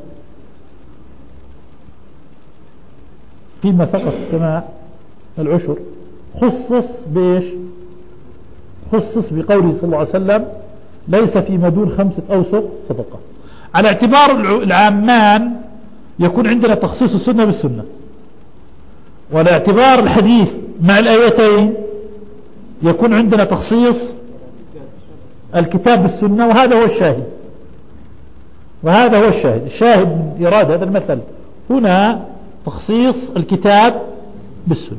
فيما سقط السماء العشر، خصص بإيش؟ خصص بقوله صلى الله عليه وسلم ليس فيما دون خمسة أوسق صدقة. على اعتبار العامان يكون عندنا تخصيص السنة بالسنة، وعلى اعتبار الحديث مع الآيتين يكون عندنا تخصيص الكتاب بالسنة. وهذا هو الشاهد وهذا هو الشاهد الشاهد من إرادة هذا المثل هنا تخصيص الكتاب بالسنة.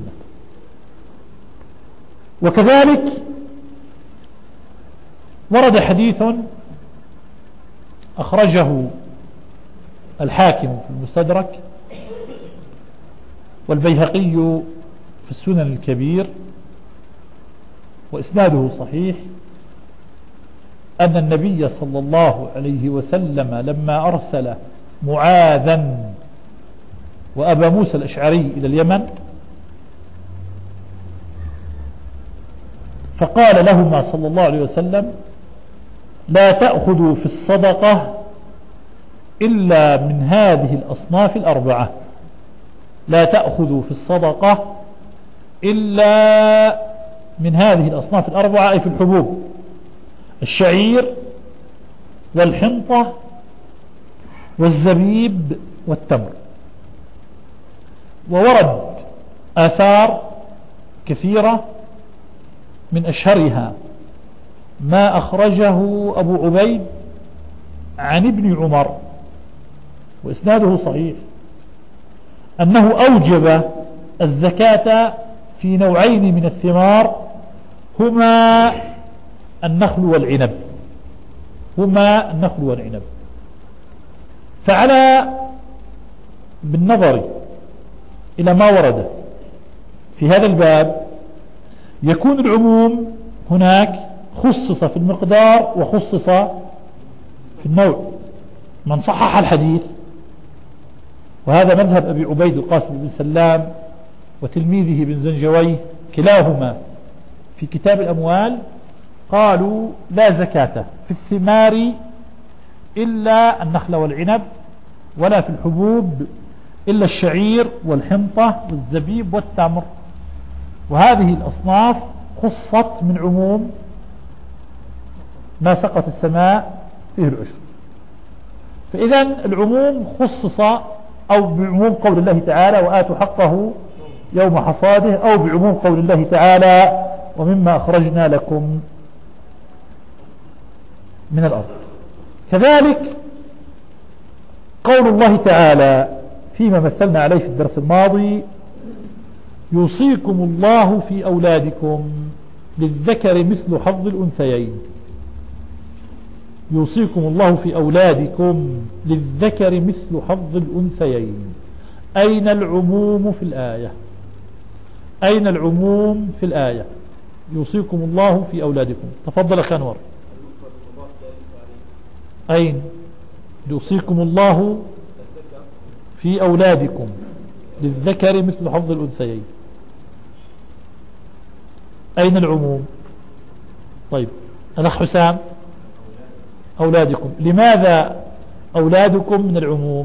وكذلك ورد حديث أخرجه الحاكم في المستدرك والبيهقي في السنن الكبير وإسناده صحيح، أن النبي صلى الله عليه وسلم لما أرسل معاذا وأبا موسى الأشعري إلى اليمن فقال لهما صلى الله عليه وسلم لا تأخذوا في الصدقة إلا من هذه الأصناف الأربعة، لا تأخذوا في الصدقة إلا من هذه الأصناف الأربعة، أي في الحبوب: الشعير والحنطة والزبيب والتمر. وورد آثار كثيرة من أشهرها ما أخرجه أبو عبيد عن ابن عمر وإسناده صحيح أنه أوجب الزكاة في نوعين من الثمار هما النخل والعنب هما النخل والعنب فعلى بالنظر إلى ما ورد في هذا الباب يكون العموم هناك خصص في المقدار وخصص في النوع. من صحح الحديث وهذا مذهب أبي عبيد القاسم بن سلام وتلميذه بن زنجويه كلاهما في كتاب الأموال قالوا لا زكاة في الثمار إلا النخل والعنب ولا في الحبوب إلا الشعير والحنطة والزبيب والتمر وهذه الأصناف خصت من عموم ما سقط السماء فيه العشر. فإذا العموم خصص أو بعموم قول الله تعالى وآتوا حقه يوم حصاده أو بعموم قول الله تعالى ومما أخرجنا لكم من الأرض. كذلك قول الله تعالى فيما مثلنا عليه في الدرس الماضي يوصيكم الله في أولادكم للذكر مثل حظ الأنثيين. يوصيكم الله في أولادكم للذكر مثل حظ الأنثيين. أين العموم في الآية؟ أين العموم في الآية؟ يوصيكم الله في أولادكم. تفضل أخي أنور. أين يوصيكم الله في أولادكم للذكر مثل حظ الأنثيين؟ أين العموم؟ طيب الأخ حسام أولادكم. لماذا أولادكم من العموم؟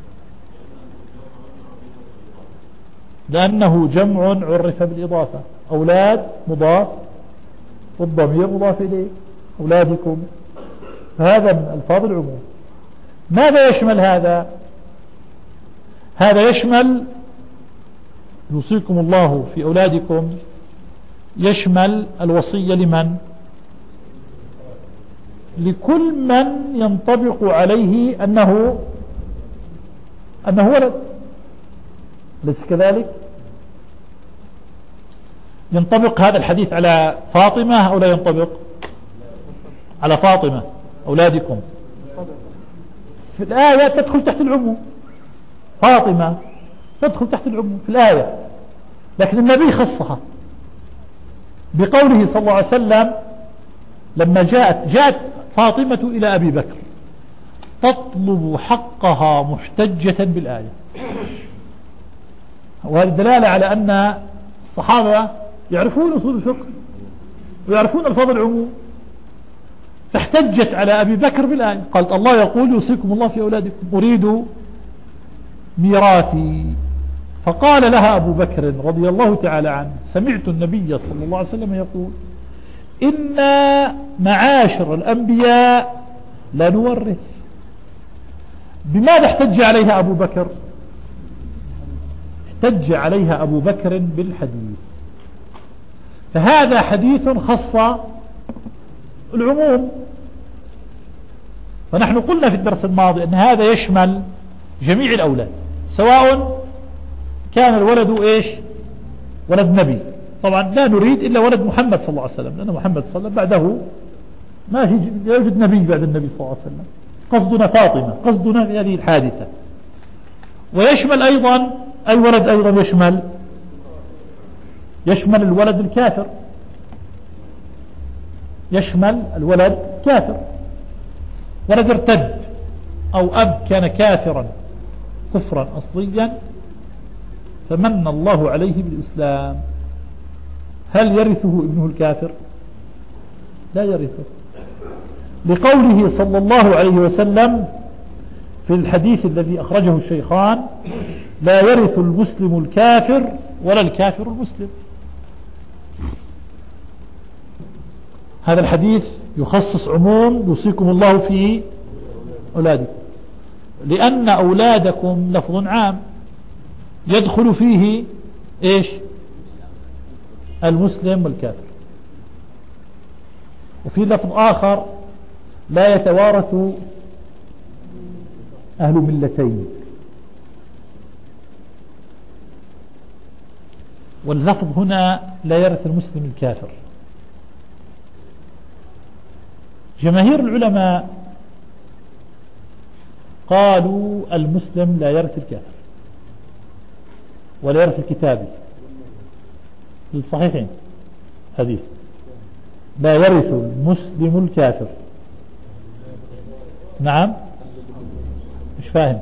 لأنه جمع عرف بالإضافة. أولاد مضاف والضمير مضاف إليه أولادكم فهذا من ألفاظ العموم. ماذا يشمل هذا؟ هذا يشمل يوصيكم الله في أولادكم يشمل الوصية لمن؟ لكل من ينطبق عليه أنه أنه ولد. ليس كذلك؟ ينطبق هذا الحديث على فاطمة أو لا ينطبق؟ على فاطمة أولادكم في الآية تدخل تحت العموم. فاطمة تدخل تحت العموم في الآية لكن النبي خصها بقوله صلى الله عليه وسلم لما جاءت جاءت فاطمة إلى أبي بكر تطلب حقها محتجة بالآية. وهذه دلالة على أن الصحابة يعرفون أصول الفقه ويعرفون ألفاظ العموم فاحتجت على أبي بكر بالآية قالت الله يقول يوصيكم الله في أولادكم أريد ميراثي. فقال لها أبو بكر رضي الله تعالى عنه سمعت النبي صلى الله عليه وسلم يقول إنا معاشر الأنبياء لا نورث. بماذا احتج عليها أبو بكر؟ احتج عليها أبو بكر بالحديث. فهذا حديث خص العموم. فنحن قلنا في الدرس الماضي أن هذا يشمل جميع الأولاد سواء كان الولد إيش ولد نبي. طبعا لا نريد إلا ولد محمد صلى الله عليه وسلم لأن محمد صلى الله عليه وسلم بعده ما في يوجد نبي بعد النبي صلى الله عليه وسلم. قصدنا فاطمة قصدنا في هذه الحادثة. ويشمل أيضا أي ولد أيضا يشمل يشمل الولد الكافر. يشمل الولد كافر ولد ارتد أو أب كان كافرا كفرا أصليا فمن الله عليه بالإسلام هل يرثه ابنه الكافر؟ لا يرثه لقوله صلى الله عليه وسلم في الحديث الذي أخرجه الشيخان لا يرث المسلم الكافر ولا الكافر المسلم. هذا الحديث يخصص عموم يوصيكم الله في أولادكم لأن أولادكم لفظ عام يدخل فيه إيش المسلم والكافر. وفي لفظ آخر لا يتوارث أهل ملتين، واللفظ هنا لا يرث المسلم الكافر. جماهير العلماء قالوا المسلم لا يرث الكافر ولا يرث الكتابي، الصحيحين حديث لا يرث المسلم الكافر. نعم مش فاهم.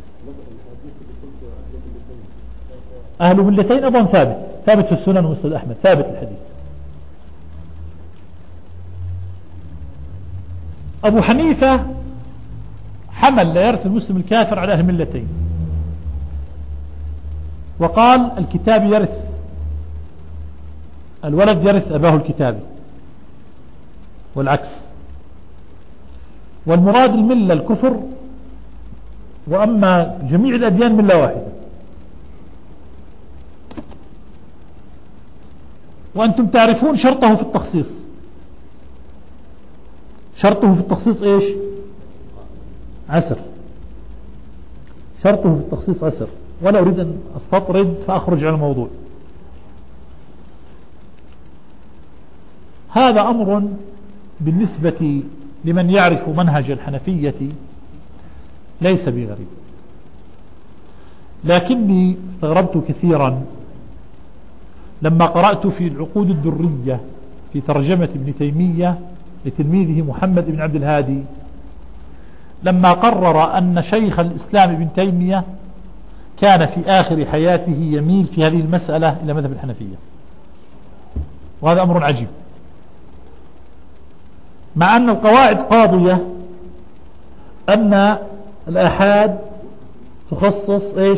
أهل ملتين أيضا ثابت ثابت في السنن ومسند أحمد، ثابت الحديث. أبو حنيفة حمل لا يرث المسلم الكافر على أهل ملتين، وقال الكتاب يرث، الولد يرث أباه الكتابي والعكس، والمراد الملة الكفر، وأما جميع الأديان ملة واحدة. وأنتم تعرفون شرطه في التخصيص، شرطه في التخصيص إيش؟ عسر، شرطه في التخصيص عسر، ولا أريد أن أستطرد فأخرج عن الموضوع. هذا أمر بالنسبة لمن يعرف منهج الحنفية ليس بغريب، لكني استغربت كثيرا لما قرأت في العقود الدرية في ترجمة ابن تيمية لتلميذه محمد بن عبد الهادي، لما قرر أن شيخ الإسلام ابن تيمية كان في آخر حياته يميل في هذه المسألة إلى مذهب الحنفية، وهذا أمر عجيب، مع أن القواعد قاضية أن الآحاد تخصص إيش؟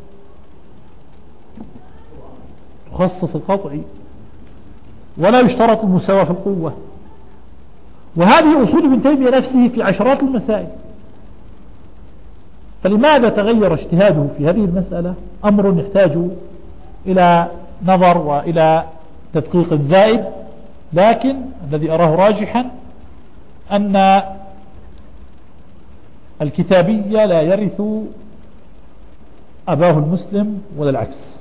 تخصص القطعي، ولا يشترط المساواة في القوة. وهذه أصول ابن تيمية نفسه في عشرات المسائل، فلماذا تغير اجتهاده في هذه المسألة؟ أمر يحتاج إلى نظر وإلى تدقيق زائد، لكن الذي أراه راجحا أن الكتابية لا يرث أباه المسلم ولا العكس،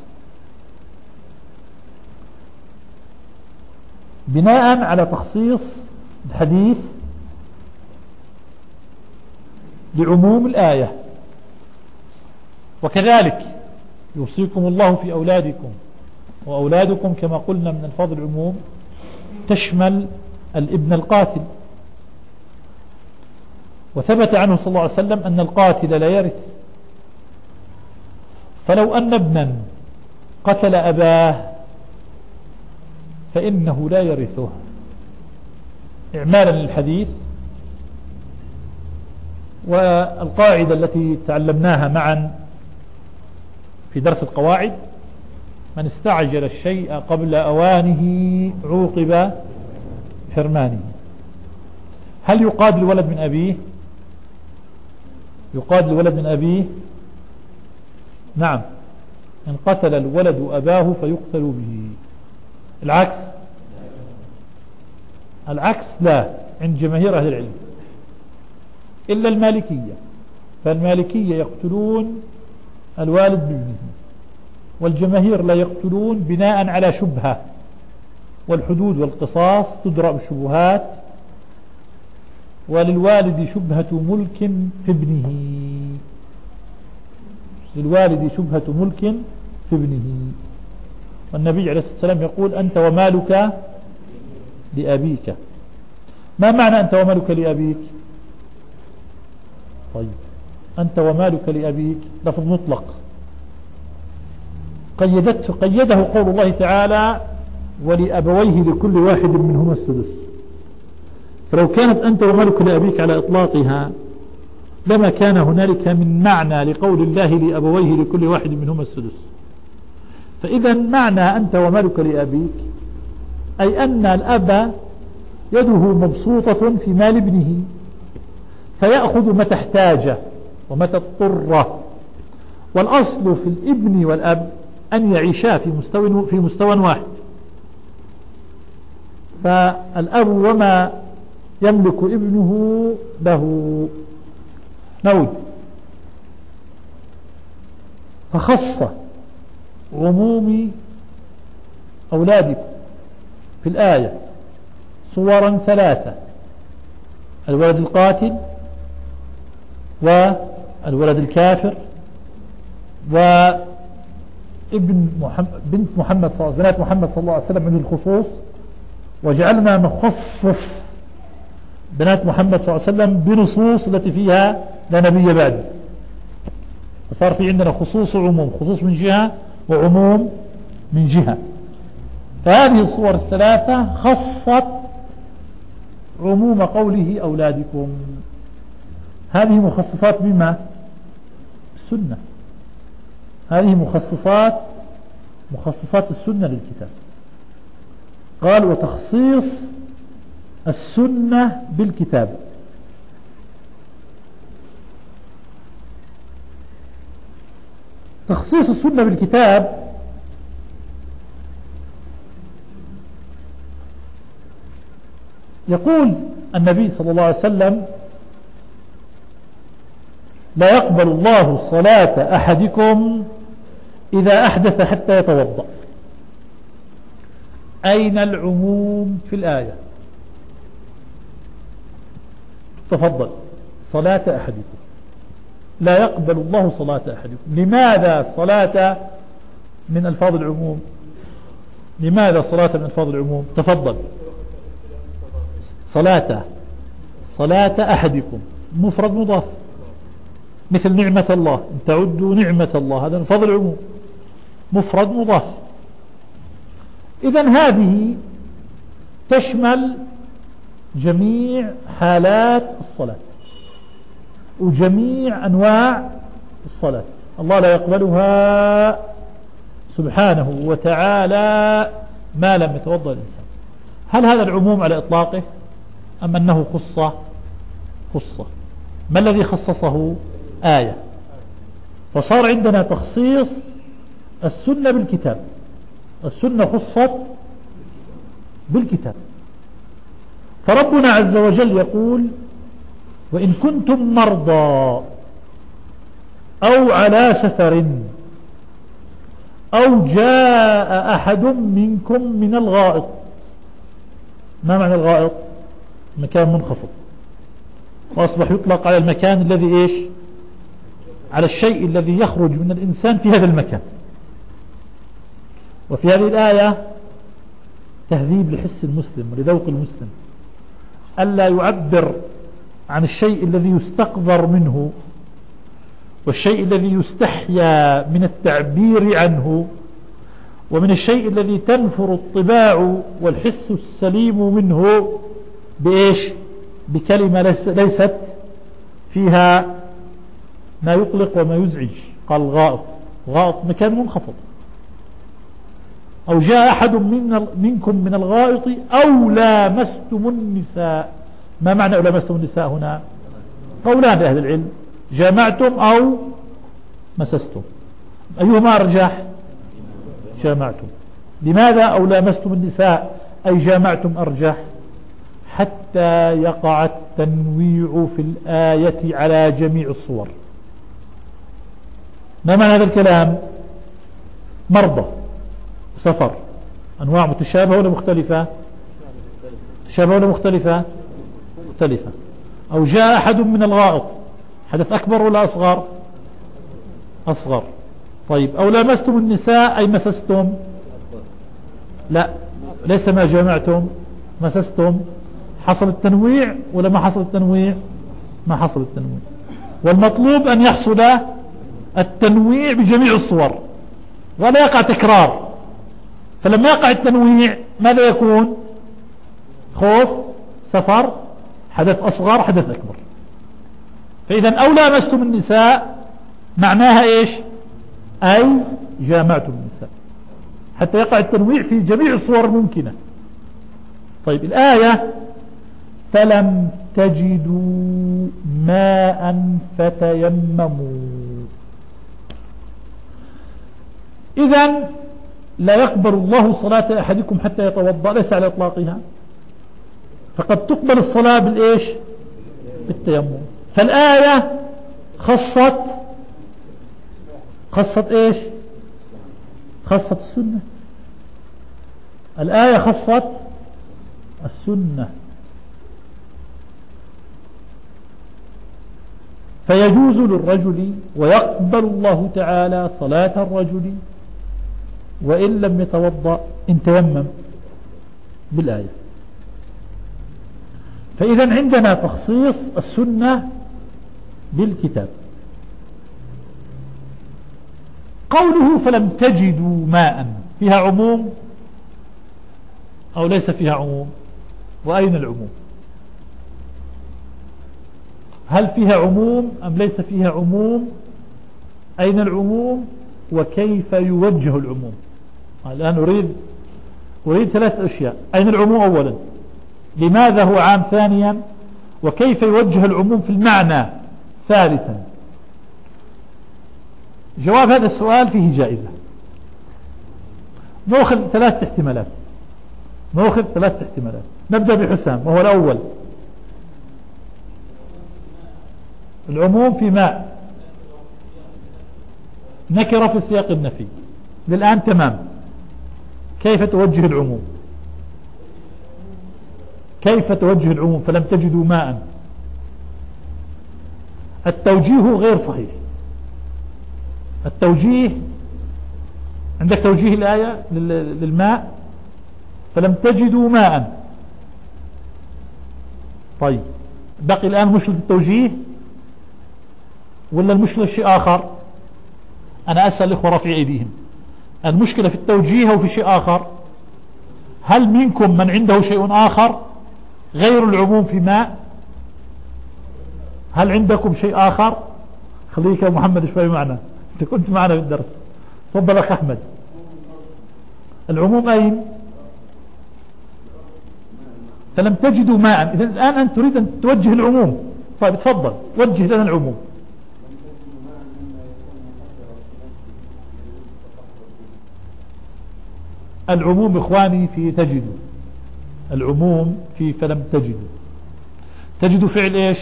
بناء على تخصيص الحديث لعموم الآية. وكذلك يوصيكم الله في أولادكم، وأولادكم كما قلنا من الفاظ العموم تشمل الابن القاتل، وثبت عنه صلى الله عليه وسلم أن القاتل لا يرث، فلو أن ابنا قتل أباه فإنه لا يرثه، إعمالا للحديث. والقاعدة التي تعلمناها معا في درس القواعد: من استعجل الشيء قبل أوانه عوقب حرمانه. هل يقاد الولد من أبيه؟ يقاد الولد من أبيه؟ نعم، إن قتل الولد أباه فيقتل به. العكس؟ العكس لا، عند جماهير أهل العلم إلا المالكية، فالمالكية يقتلون الوالد بابنه، والجماهير لا يقتلون بناء على شبهة، والحدود والقصاص تدرأ بالشبهات، وللوالد شبهة ملك في ابنه، للوالد شبهة ملك في ابنه. والنبي عليه الصلاة والسلام يقول: أنت ومالك لأبيك. ما معنى أنت ومالك لأبيك؟ طيب، أنت ومالك لأبيك لفظ مطلق، قيدته قيده قول الله تعالى: ولأبويه لكل واحد منهما السدس. فلو كانت أنت ومالك لأبيك على إطلاقها لما كان هنالك من معنى لقول الله لأبويه لكل واحد منهما السدس. فإذا معنى أنت ومالك لأبيك أي أن الأب يده مبسوطة في مال ابنه، فيأخذ متى احتاج ومتى اضطر، والأصل في الابن والأب أن يعيشا في مستوى في مستوى واحد. فالأب وما يملك ابنه له. نعود. فخص عموم أولادكم في الآية صورا ثلاثة: الولد القاتل، والولد الكافر، وابن محمد بنت محمد صلى الله بنات محمد صلى الله عليه وسلم من الخصوص، وجعلنا نخصص بنات محمد صلى الله عليه وسلم بنصوص التي فيها لا نبي بعد، فصار في عندنا خصوص وعموم، خصوص من جهة وعموم من جهة. فهذه الصور الثلاثة خصت عموم قوله أولادكم. هذه مخصصات بما؟ السنة. هذه مخصصات مخصصات السنة للكتاب. قال: وتخصيص السنة بالكتاب. تخصيص السنة بالكتاب يقول النبي صلى الله عليه وسلم: لا يقبل الله صلاة أحدكم إذا أحدث حتى يتوضأ. أين العموم في الآية؟ تفضل. صلاة أحدكم، لا يقبل الله صلاة أحدكم. لماذا صلاة من ألفاظ العموم؟ لماذا صلاة من ألفاظ العموم؟ تفضل. صلاة صلاة أحدكم مفرد مضاف، مثل نعمة الله، إن تعدوا نعمة الله، هذا من ألفاظ العموم، مفرد مضاف. إذن هذه تشمل جميع حالات الصلاة وجميع أنواع الصلاة. الله لا يقبلها سبحانه وتعالى ما لم يتوضأ الإنسان. هل هذا العموم على إطلاقه أم أنه خصة؟ خصة. ما الذي خصصه؟ آية. فصار عندنا تخصيص السنة بالكتاب. السنة خصت بالكتاب. فربنا عز وجل يقول: وإن كنتم مرضى أو على سفر أو جاء أحد منكم من الغائط. ما معنى الغائط؟ مكان منخفض، وأصبح يطلق على المكان الذي إيش؟ على الشيء الذي يخرج من الإنسان في هذا المكان. وفي هذه الآية تهذيب لحس المسلم ولذوق المسلم، ألا يعبر عن الشيء الذي يستقذر منه والشيء الذي يستحيا من التعبير عنه، ومن الشيء الذي تنفر الطباع والحس السليم منه بإيش؟ بكلمة ليست فيها ما يقلق وما يزعج. قال غائط. غائط مكان منخفض. أو جاء أحد من منكم من الغائط أو لامستم النساء. ما معنى أو لامستم النساء هنا؟ قولان لأهل العلم: جامعتم أو مسستم. أيهما أرجح؟ جامعتم. لماذا أو لامستم النساء أي جامعتم أرجح؟ حتى يقع التنويع في الآية على جميع الصور. ما معنى هذا الكلام؟ مرضى، سفر، أنواع متشابهة ولا مختلفة؟ متشابهة ولا مختلفة؟ مختلفة. أو جاء أحد من الغائط، حدث أكبر ولا أصغر؟ أصغر. طيب، أو لامستم النساء أي مسستم؟ لا، ليس ما جمعتم، مسستم. حصل التنويع ولا ما حصل التنويع؟ ما حصل التنويع. والمطلوب أن يحصل التنويع بجميع الصور ولا يقع تكرار. فلما يقع التنويع ماذا يكون؟ خوف، سفر، حدث أصغر، حدث أكبر. فإذا أو لامستم النساء معناها إيش؟ أي جامعتم النساء، حتى يقع التنويع في جميع الصور الممكنة. طيب، الآية: فلم تجدوا ماء فتيمموا. إذن لا يقبل الله صلاة أحدكم حتى يتوضأ، ليس على إطلاقها. فقد تقبل الصلاة بالإيش؟ بالتيمم. فالآية خصت خصت إيش؟ خصت السنة. الآية خصت السنة. فيجوز للرجل ويقبل الله تعالى صلاة الرجل وإن لم يتوضأ إن تيمم بالآية. فإذا عندنا تخصيص السنة بالكتاب. قوله فلم تجدوا ماء فيها عموم أو ليس فيها عموم؟ وأين العموم؟ هل فيها عموم أم ليس فيها عموم؟ أين العموم وكيف يوجه العموم؟ الآن أريد أريد ثلاث أشياء. أين العموم أولا؟ لماذا هو عام ثانيا؟ وكيف يوجه العموم في المعنى ثالثا؟ جواب هذا السؤال فيه جائزة. نأخذ ثلاث احتمالات نأخذ ثلاث احتمالات نبدأ بحسام وهو الأول. العموم في ماء نكرة في سياق النفي. للآن تمام. كيف توجه العموم؟ كيف توجه العموم فلم تجدوا ماء؟ التوجيه غير صحيح. التوجيه عندك توجيه الآية للماء فلم تجدوا ماء. طيب بقي الآن مشكلة التوجيه ولا المشكلة شيء آخر؟ أنا أسأل الإخوة رافعي أيديهم. المشكلة في التوجيه أو في شيء آخر؟ هل منكم من عنده شيء آخر غير العموم في ماء؟ هل عندكم شيء آخر؟ خليك يا محمد شوي معنا، أنت كنت معنا في الدرس. تفضل أخ أحمد. العموم أين؟ فلم تجدوا ماء. إذن الآن أنت تريد أن توجه العموم. طيب تفضل وجه لنا العموم. العموم إخواني في تجدوا. العموم في فلم تجدوا. تجدوا فعل إيش؟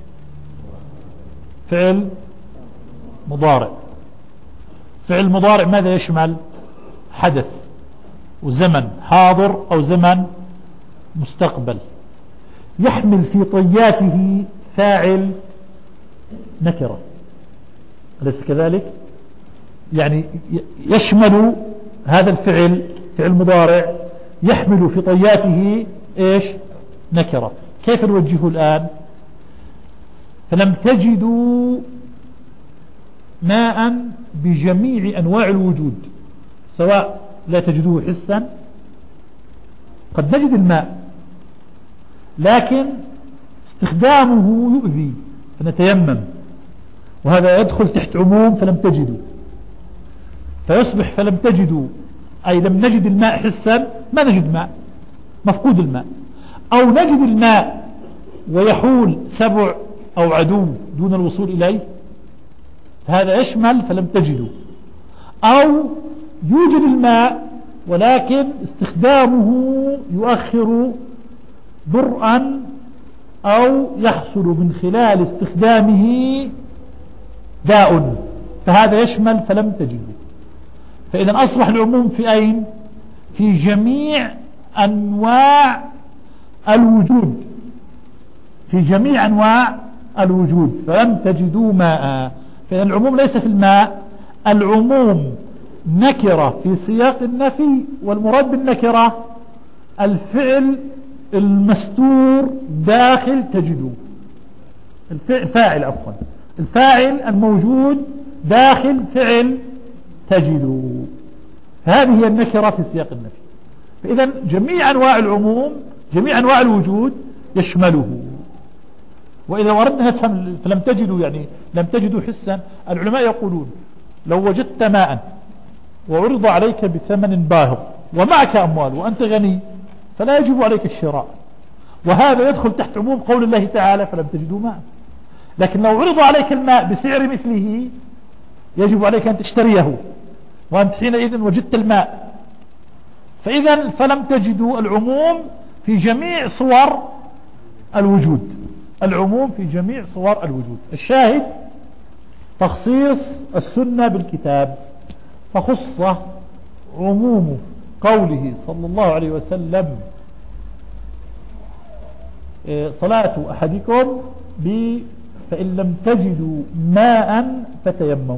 فعل مضارع. فعل مضارع ماذا يشمل؟ حدث وزمن حاضر أو زمن مستقبل. يحمل في طياته فاعل نكرة، أليس كذلك؟ يعني يشمل هذا الفعل فعل مضارع يحمل في طياته إيش؟ نكرة. كيف نوجهه الآن؟ فلم تجدوا ماء بجميع أنواع الوجود، سواء لا تجدوه حسا، قد نجد الماء لكن استخدامه يؤذي فنتيمم، وهذا يدخل تحت عموم فلم تجدوا. فيصبح فلم تجدوا أي لم نجد الماء حسا، ما نجد ماء، مفقود الماء. أو نجد الماء ويحول سبع أو عدو دون الوصول إليه، هذا يشمل فلم تجدوا. أو يوجد الماء ولكن استخدامه يؤخر برءا أو يحصل من خلال استخدامه داء، فهذا يشمل فلم تجدوا. فإذا أصبح العموم في أين؟ في جميع أنواع الوجود، في جميع أنواع الوجود. فلم تجدوا ماء. فإذا العموم ليس في الماء، العموم نكرة في سياق النفي، والمراد بالنكرة الفعل المستور داخل تجدوا. الفاعل عفوا الفاعل الموجود داخل فعل تجدوا. هذه هي النكرة في سياق النفي. فإذا جميع أنواع العموم جميع أنواع الوجود يشمله. وإذا أردنا نفهم فلم تجدوا يعني لم تجدوا حسا، العلماء يقولون لو وجدت ماء وعرض عليك بثمن باهظ ومعك أموال وأنت غني فلا يجب عليك الشراء، وهذا يدخل تحت عموم قول الله تعالى فلم تجدوا ماء. لكن لو عرض عليك الماء بسعر مثله يجب عليك أن تشتريه، وأنت حينئذ وجدت الماء. فإذا فلم تجدوا العموم في جميع صور الوجود، العموم في جميع صور الوجود. الشاهد تخصيص السنة بالكتاب، فخص عموم قوله صلى الله عليه وسلم صلاة أحدكم ب فإن لم تجدوا ماء فتيمموا،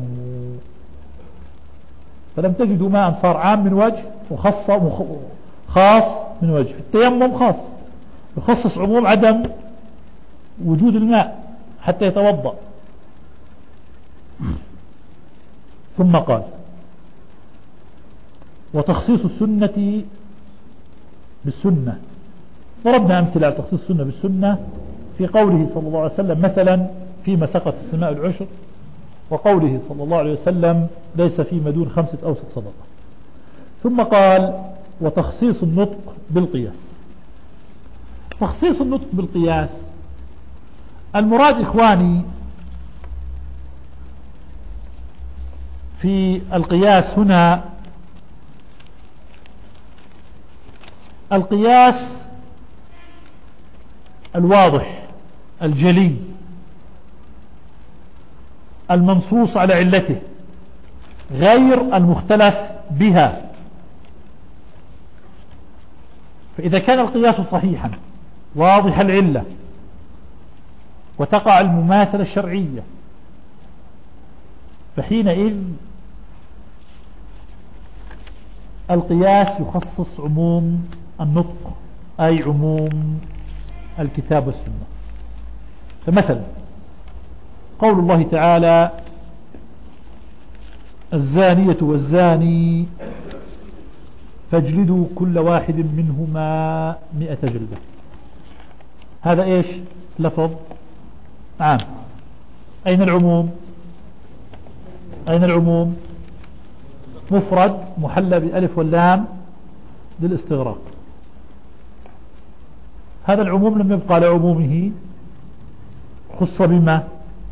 فلم تجدوا ماء صار عام من وجه وخص خاص من وجه. في التيمم خاص يخصص عموم عدم وجود الماء حتى يتوضأ. ثم قال وتخصيص السنة بالسنة، ضربنا أمثلة على تخصيص السنة بالسنة في قوله صلى الله عليه وسلم مثلا فيما سقط السماء العشر، وقوله صلى الله عليه وسلم ليس فيما دون خمسة أوسق صدقة. ثم قال وتخصيص النطق بالقياس. تخصيص النطق بالقياس المراد إخواني في القياس هنا القياس الواضح الجلي المنصوص على علته غير المختلف بها. فإذا كان القياس صحيحا واضح العلة وتقع المماثلة الشرعية، فحينئذ القياس يخصص عموم النطق أي عموم الكتاب والسنة. فمثلا قول الله تعالى الزانية والزاني فاجلدوا كل واحد منهما مئة جلدة، هذا ايش لفظ عام. أين العموم؟ أين العموم؟ مفرد محلى بالألف واللام للاستغراق. هذا العموم لم يبقى على عمومه، خص بما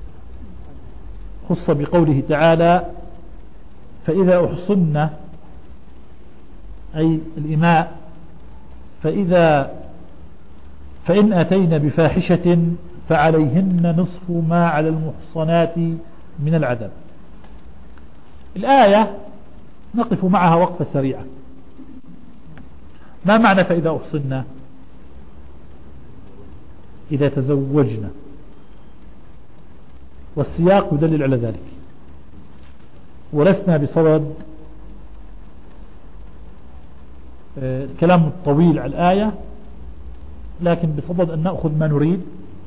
خص بقوله تعالى فإذا أحصن أي الإماء فإذا فإن أتين بفاحشة فعليهن نصف ما على المحصنات من العذاب. الآية نقف معها وقفة سريعة. ما معنى فإذا أحصنا؟ إذا تزوجنا، والسياق يدلل على ذلك، ولسنا بصدد الكلام الطويل على الآية، لكن بصدد أن نأخذ ما نريد.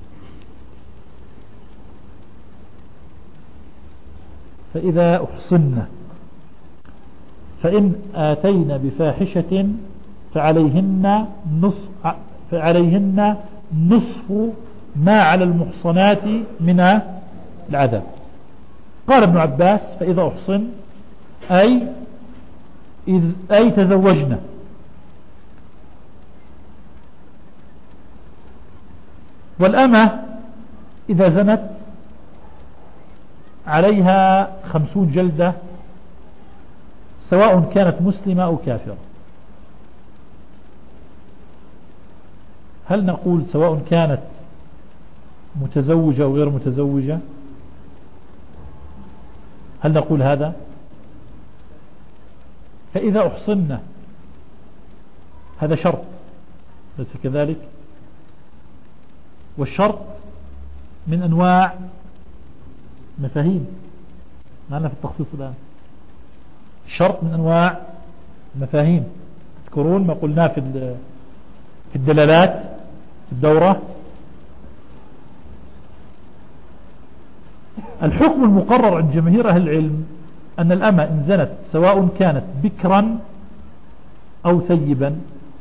فإذا أحصنا فإن آتينا بفاحشة فعليهن نصف فعليهن نصف ما على المحصنات من العذاب. قال ابن عباس فإذا أحصن أي إذ أي تزوجنا. والأمة إذا زنت عليها خمسون جلدة سواء كانت مسلمة أو كافرة. هل نقول سواء كانت متزوجة أو غير متزوجة؟ هل نقول هذا؟ فإذا أحصنا هذا شرط، ليس كذلك؟ والشرط من أنواع مفاهيم، معنا في التخصيص الآن الشرط من أنواع مفاهيم. تذكرون ما قلنا في في الدلالات في الدورة؟ الحكم المقرر عند جماهير أهل العلم أن الأمة إن زنت سواء كانت بكرا أو ثيبا،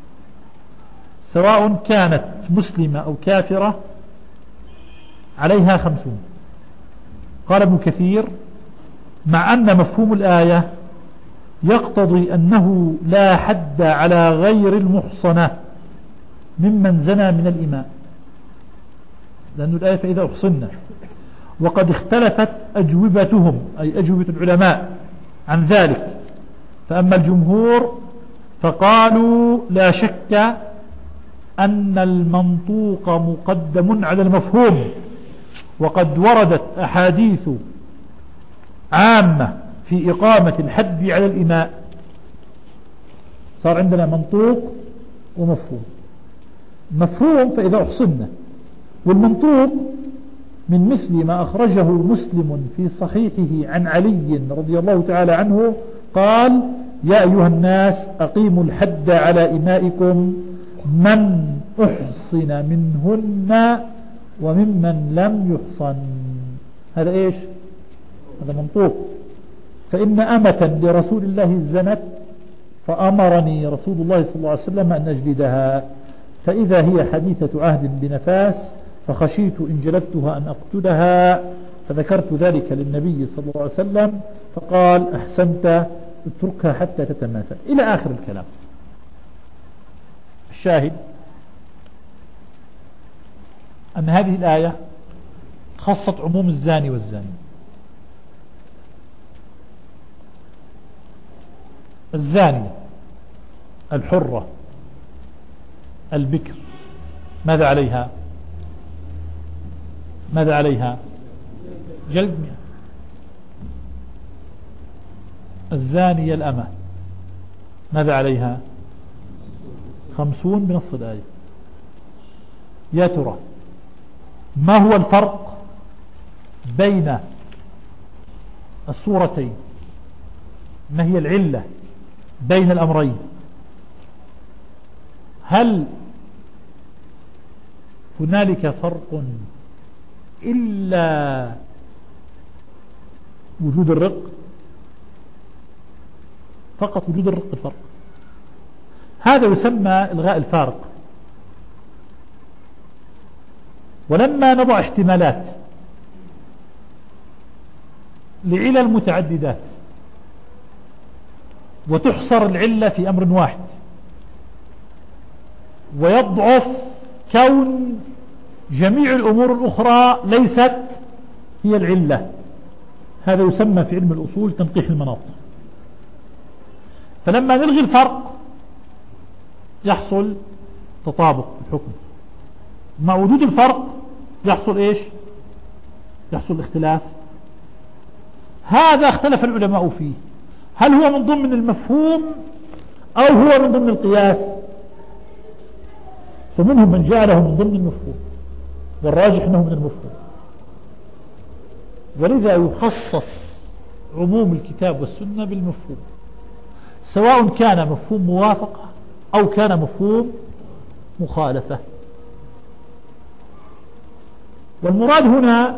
سواء كانت مسلمة أو كافرة، عليها خمسون. قال ابن كثير مع أن مفهوم الآية يقتضي أنه لا حد على غير المحصنة ممن زنى من الإماء، لأن الآية فإذا أحصنا، وقد اختلفت أجوبتهم أي أجوبة العلماء عن أن المنطوق مقدم على المفهوم، وقد وردت أحاديث عامة في إقامة الحد على الإماء. صار عندنا منطوق ومفهوم. مفهوم فإذا أحصلنا، والمنطوق من مثل ما أخرجه مسلم في صحيحه عن علي رضي الله تعالى عنه قال: يا أيها الناس أقيموا الحد على إمائكم من أحصن منهن وممن لم يحصن. هذا إيش؟ هذا منطوق. فإن أمة لرسول الله زنت فأمرني رسول الله صلى الله عليه وسلم أن أجلدها، فإذا هي حديثة عهد بنفاس، فخشيت إن جلدتها أن أقتلها، فذكرت ذلك للنبي صلى الله عليه وسلم فقال: أحسنت، اتركها حتى تتماثل، إلى آخر الكلام. الشاهد أن هذه الآية خصت عموم الزاني والزاني. الزانية الحرة البكر ماذا عليها؟ ماذا عليها؟ جلد مئة. الزانية الأمة ماذا عليها؟ خمسون بنص الآية. يا ترى ما هو الفرق بين الصورتين؟ ما هي العلة بين الأمرين؟ هل هنالك فرق إلا وجود الرق؟ فقط وجود الرق الفرق. هذا يسمى إلغاء الفارق. ولما نضع احتمالات لعلل متعددات وتحصر العلة في أمر واحد، ويضعف كون جميع الأمور الأخرى ليست هي العلة، هذا يسمى في علم الأصول تنقيح المناط. فلما نلغي الفرق يحصل تطابق في الحكم، مع وجود الفرق يحصل إيش؟ يحصل اختلاف. هذا اختلف العلماء فيه، هل هو من ضمن المفهوم أو هو من ضمن القياس؟ فمنهم من جعله من ضمن المفهوم، والراجح أنه من المفهوم. ولذا يخصص عموم الكتاب والسنة بالمفهوم، سواء كان مفهوم موافقة أو كان مفهوم مخالفة. والمراد هنا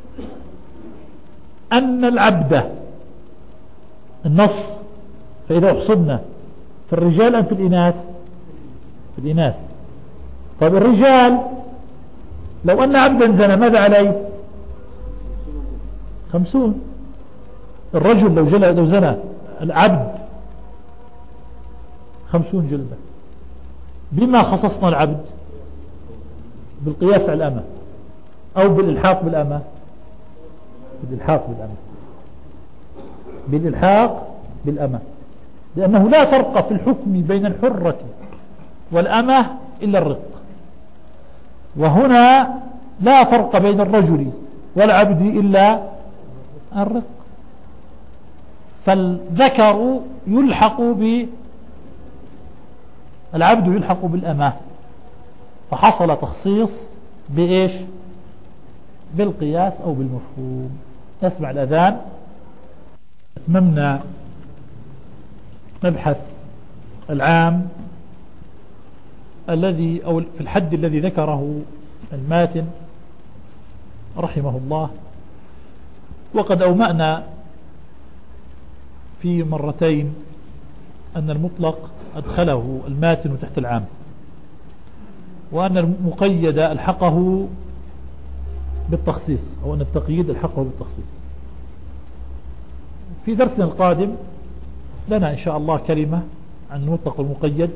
أن العبد، النص فإذا أحصدنا في الرجال أم في الإناث؟ في الإناث. طيب الرجال لو أن عبدا زنى ماذا عليه؟ خمسون. الرجل لو جل لو زنى العبد خمسون جلدة. بما خصصنا العبد؟ بالقياس على الأمة أو بالإلحاق بالأمة؟ بالإلحاق بالأمة. بالإلحاق بالأمة، لأنه لا فرق في الحكم بين الحرة والأمة إلا الرق، وهنا لا فرق بين الرجل والعبد إلا الرق. فالذكر يلحق بالعبد يلحق بالأمة، فحصل تخصيص بإيش؟ بالقياس أو بالمفهوم. نسمع الأذان. أتممنا مبحث العام الذي أو في الحد الذي ذكره الماتن رحمه الله، وقد أومأنا في مرتين أن المطلق أدخله الماتن تحت العام، وأن المقيد ألحقه بالتخصيص، أو أن التقييد ألحقه بالتخصيص. في درسنا القادم لنا إن شاء الله كلمة عن المطلق والمقيد،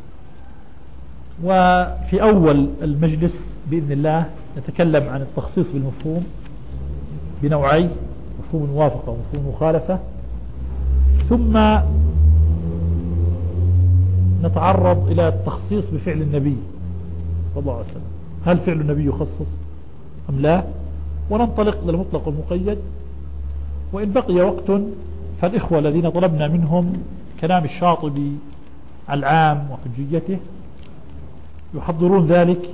وفي أول المجلس بإذن الله نتكلم عن التخصيص بالمفهوم بنوعي، مفهوم موافقة ومفهوم مخالفة، ثم نتعرض إلى التخصيص بفعل النبي صلى الله عليه وسلم. هل فعل النبي يخصص أم لا؟ وننطلق للمطلق والمقيد. وإن بقي وقت فالإخوة الذين طلبنا منهم كلام الشاطبي العام وحجيته يحضرون ذلك.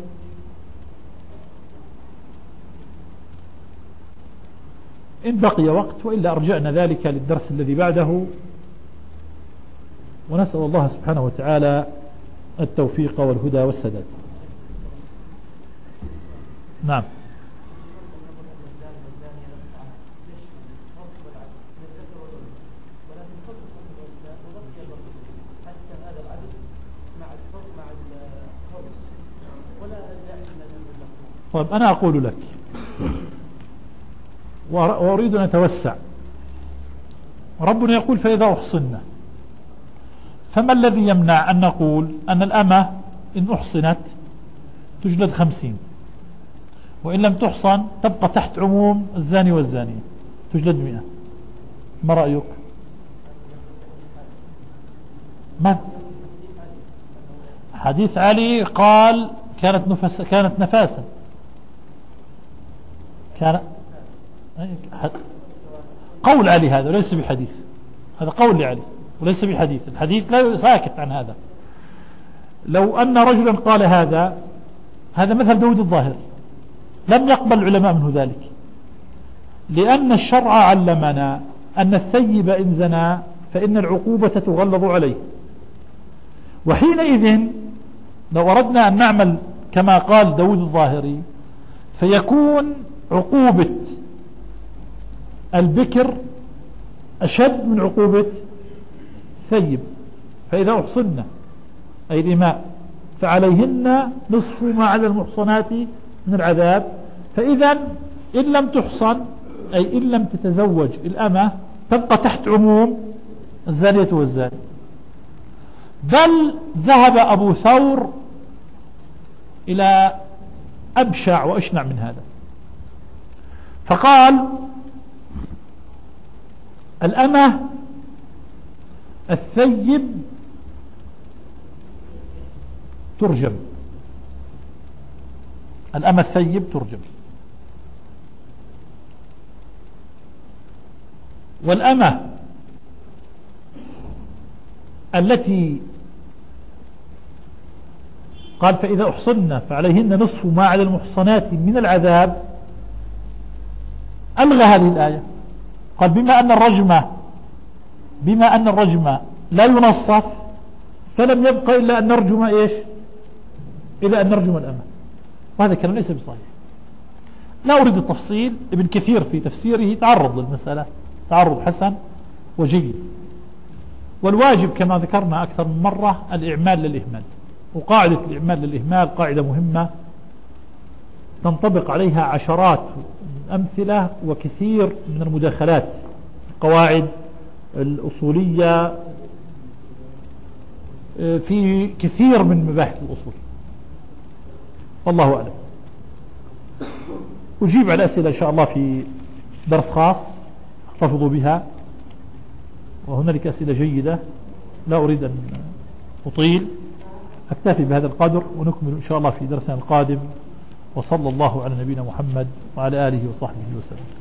إن بقي وقت، وإلا أرجعنا ذلك للدرس الذي بعده، ونسأل الله سبحانه وتعالى التوفيق والهدى والسداد. نعم. طيب أنا أقول لك وأريد أن أتوسع. ربنا يقول فإذا أحصنا، فما الذي يمنع أن نقول أن الأمة إن أحصنت تجلد خمسين، وإن لم تحصن تبقى تحت عموم الزاني والزانية تجلد مئة؟ ما رأيك؟ ما حديث علي قال كانت نفس كانت نفاسا، كان قول علي هذا وليس بحديث، هذا قول لعلي وليس بحديث، الحديث لا ساكت عن هذا. لو أن رجلا قال هذا هذا مثل داود الظاهر، لم يقبل العلماء منه ذلك، لأن الشرع علمنا أن الثيب إن زنى فإن العقوبة تغلظ عليه. وحينئذ لو أردنا أن نعمل كما قال داود الظاهري فيكون عقوبة البكر أشد من عقوبة ثيب. فإذا أحصن أي الإماء فعليهن نصف ما على المحصنات من العذاب. فإذا إن لم تحصن أي إن لم تتزوج الأمة تبقى تحت عموم الزانية والزاني. بل ذهب أبو ثور إلى أبشع وأشنع من هذا، فقال الأمة الثيب ترجم، الأمة الثيب ترجم، والأمة التي قال فإذا أحصن فعليهن نصف ما على المحصنات من العذاب ألغى هذه الآية، قال بما أن الرجمة بما أن الرجمة لا ينصف فلم يبقى إلا أن نرجم إيش إلا أن نرجم الأمة. وهذا كلام ليس بصحيح. لا أريد التفصيل، ابن كثير في تفسيره تعرض للمسألة تعرض حسن وجيد. والواجب كما ذكرنا أكثر من مرة الإعمال للإهمال، وقاعدة الإعمال للإهمال قاعدة مهمة تنطبق عليها عشرات أمثلة وكثير من المداخلات القواعد الأصولية في كثير من مباحث الأصول. والله أعلم. أجيب على الأسئلة إن شاء الله في درس خاص احتفظوا بها، وهنالك أسئلة جيدة لا أريد أن أطيل، أكتفي بهذا القدر ونكمل إن شاء الله في درسنا القادم. وصلى الله على نبينا محمد وعلى آله وصحبه وسلم.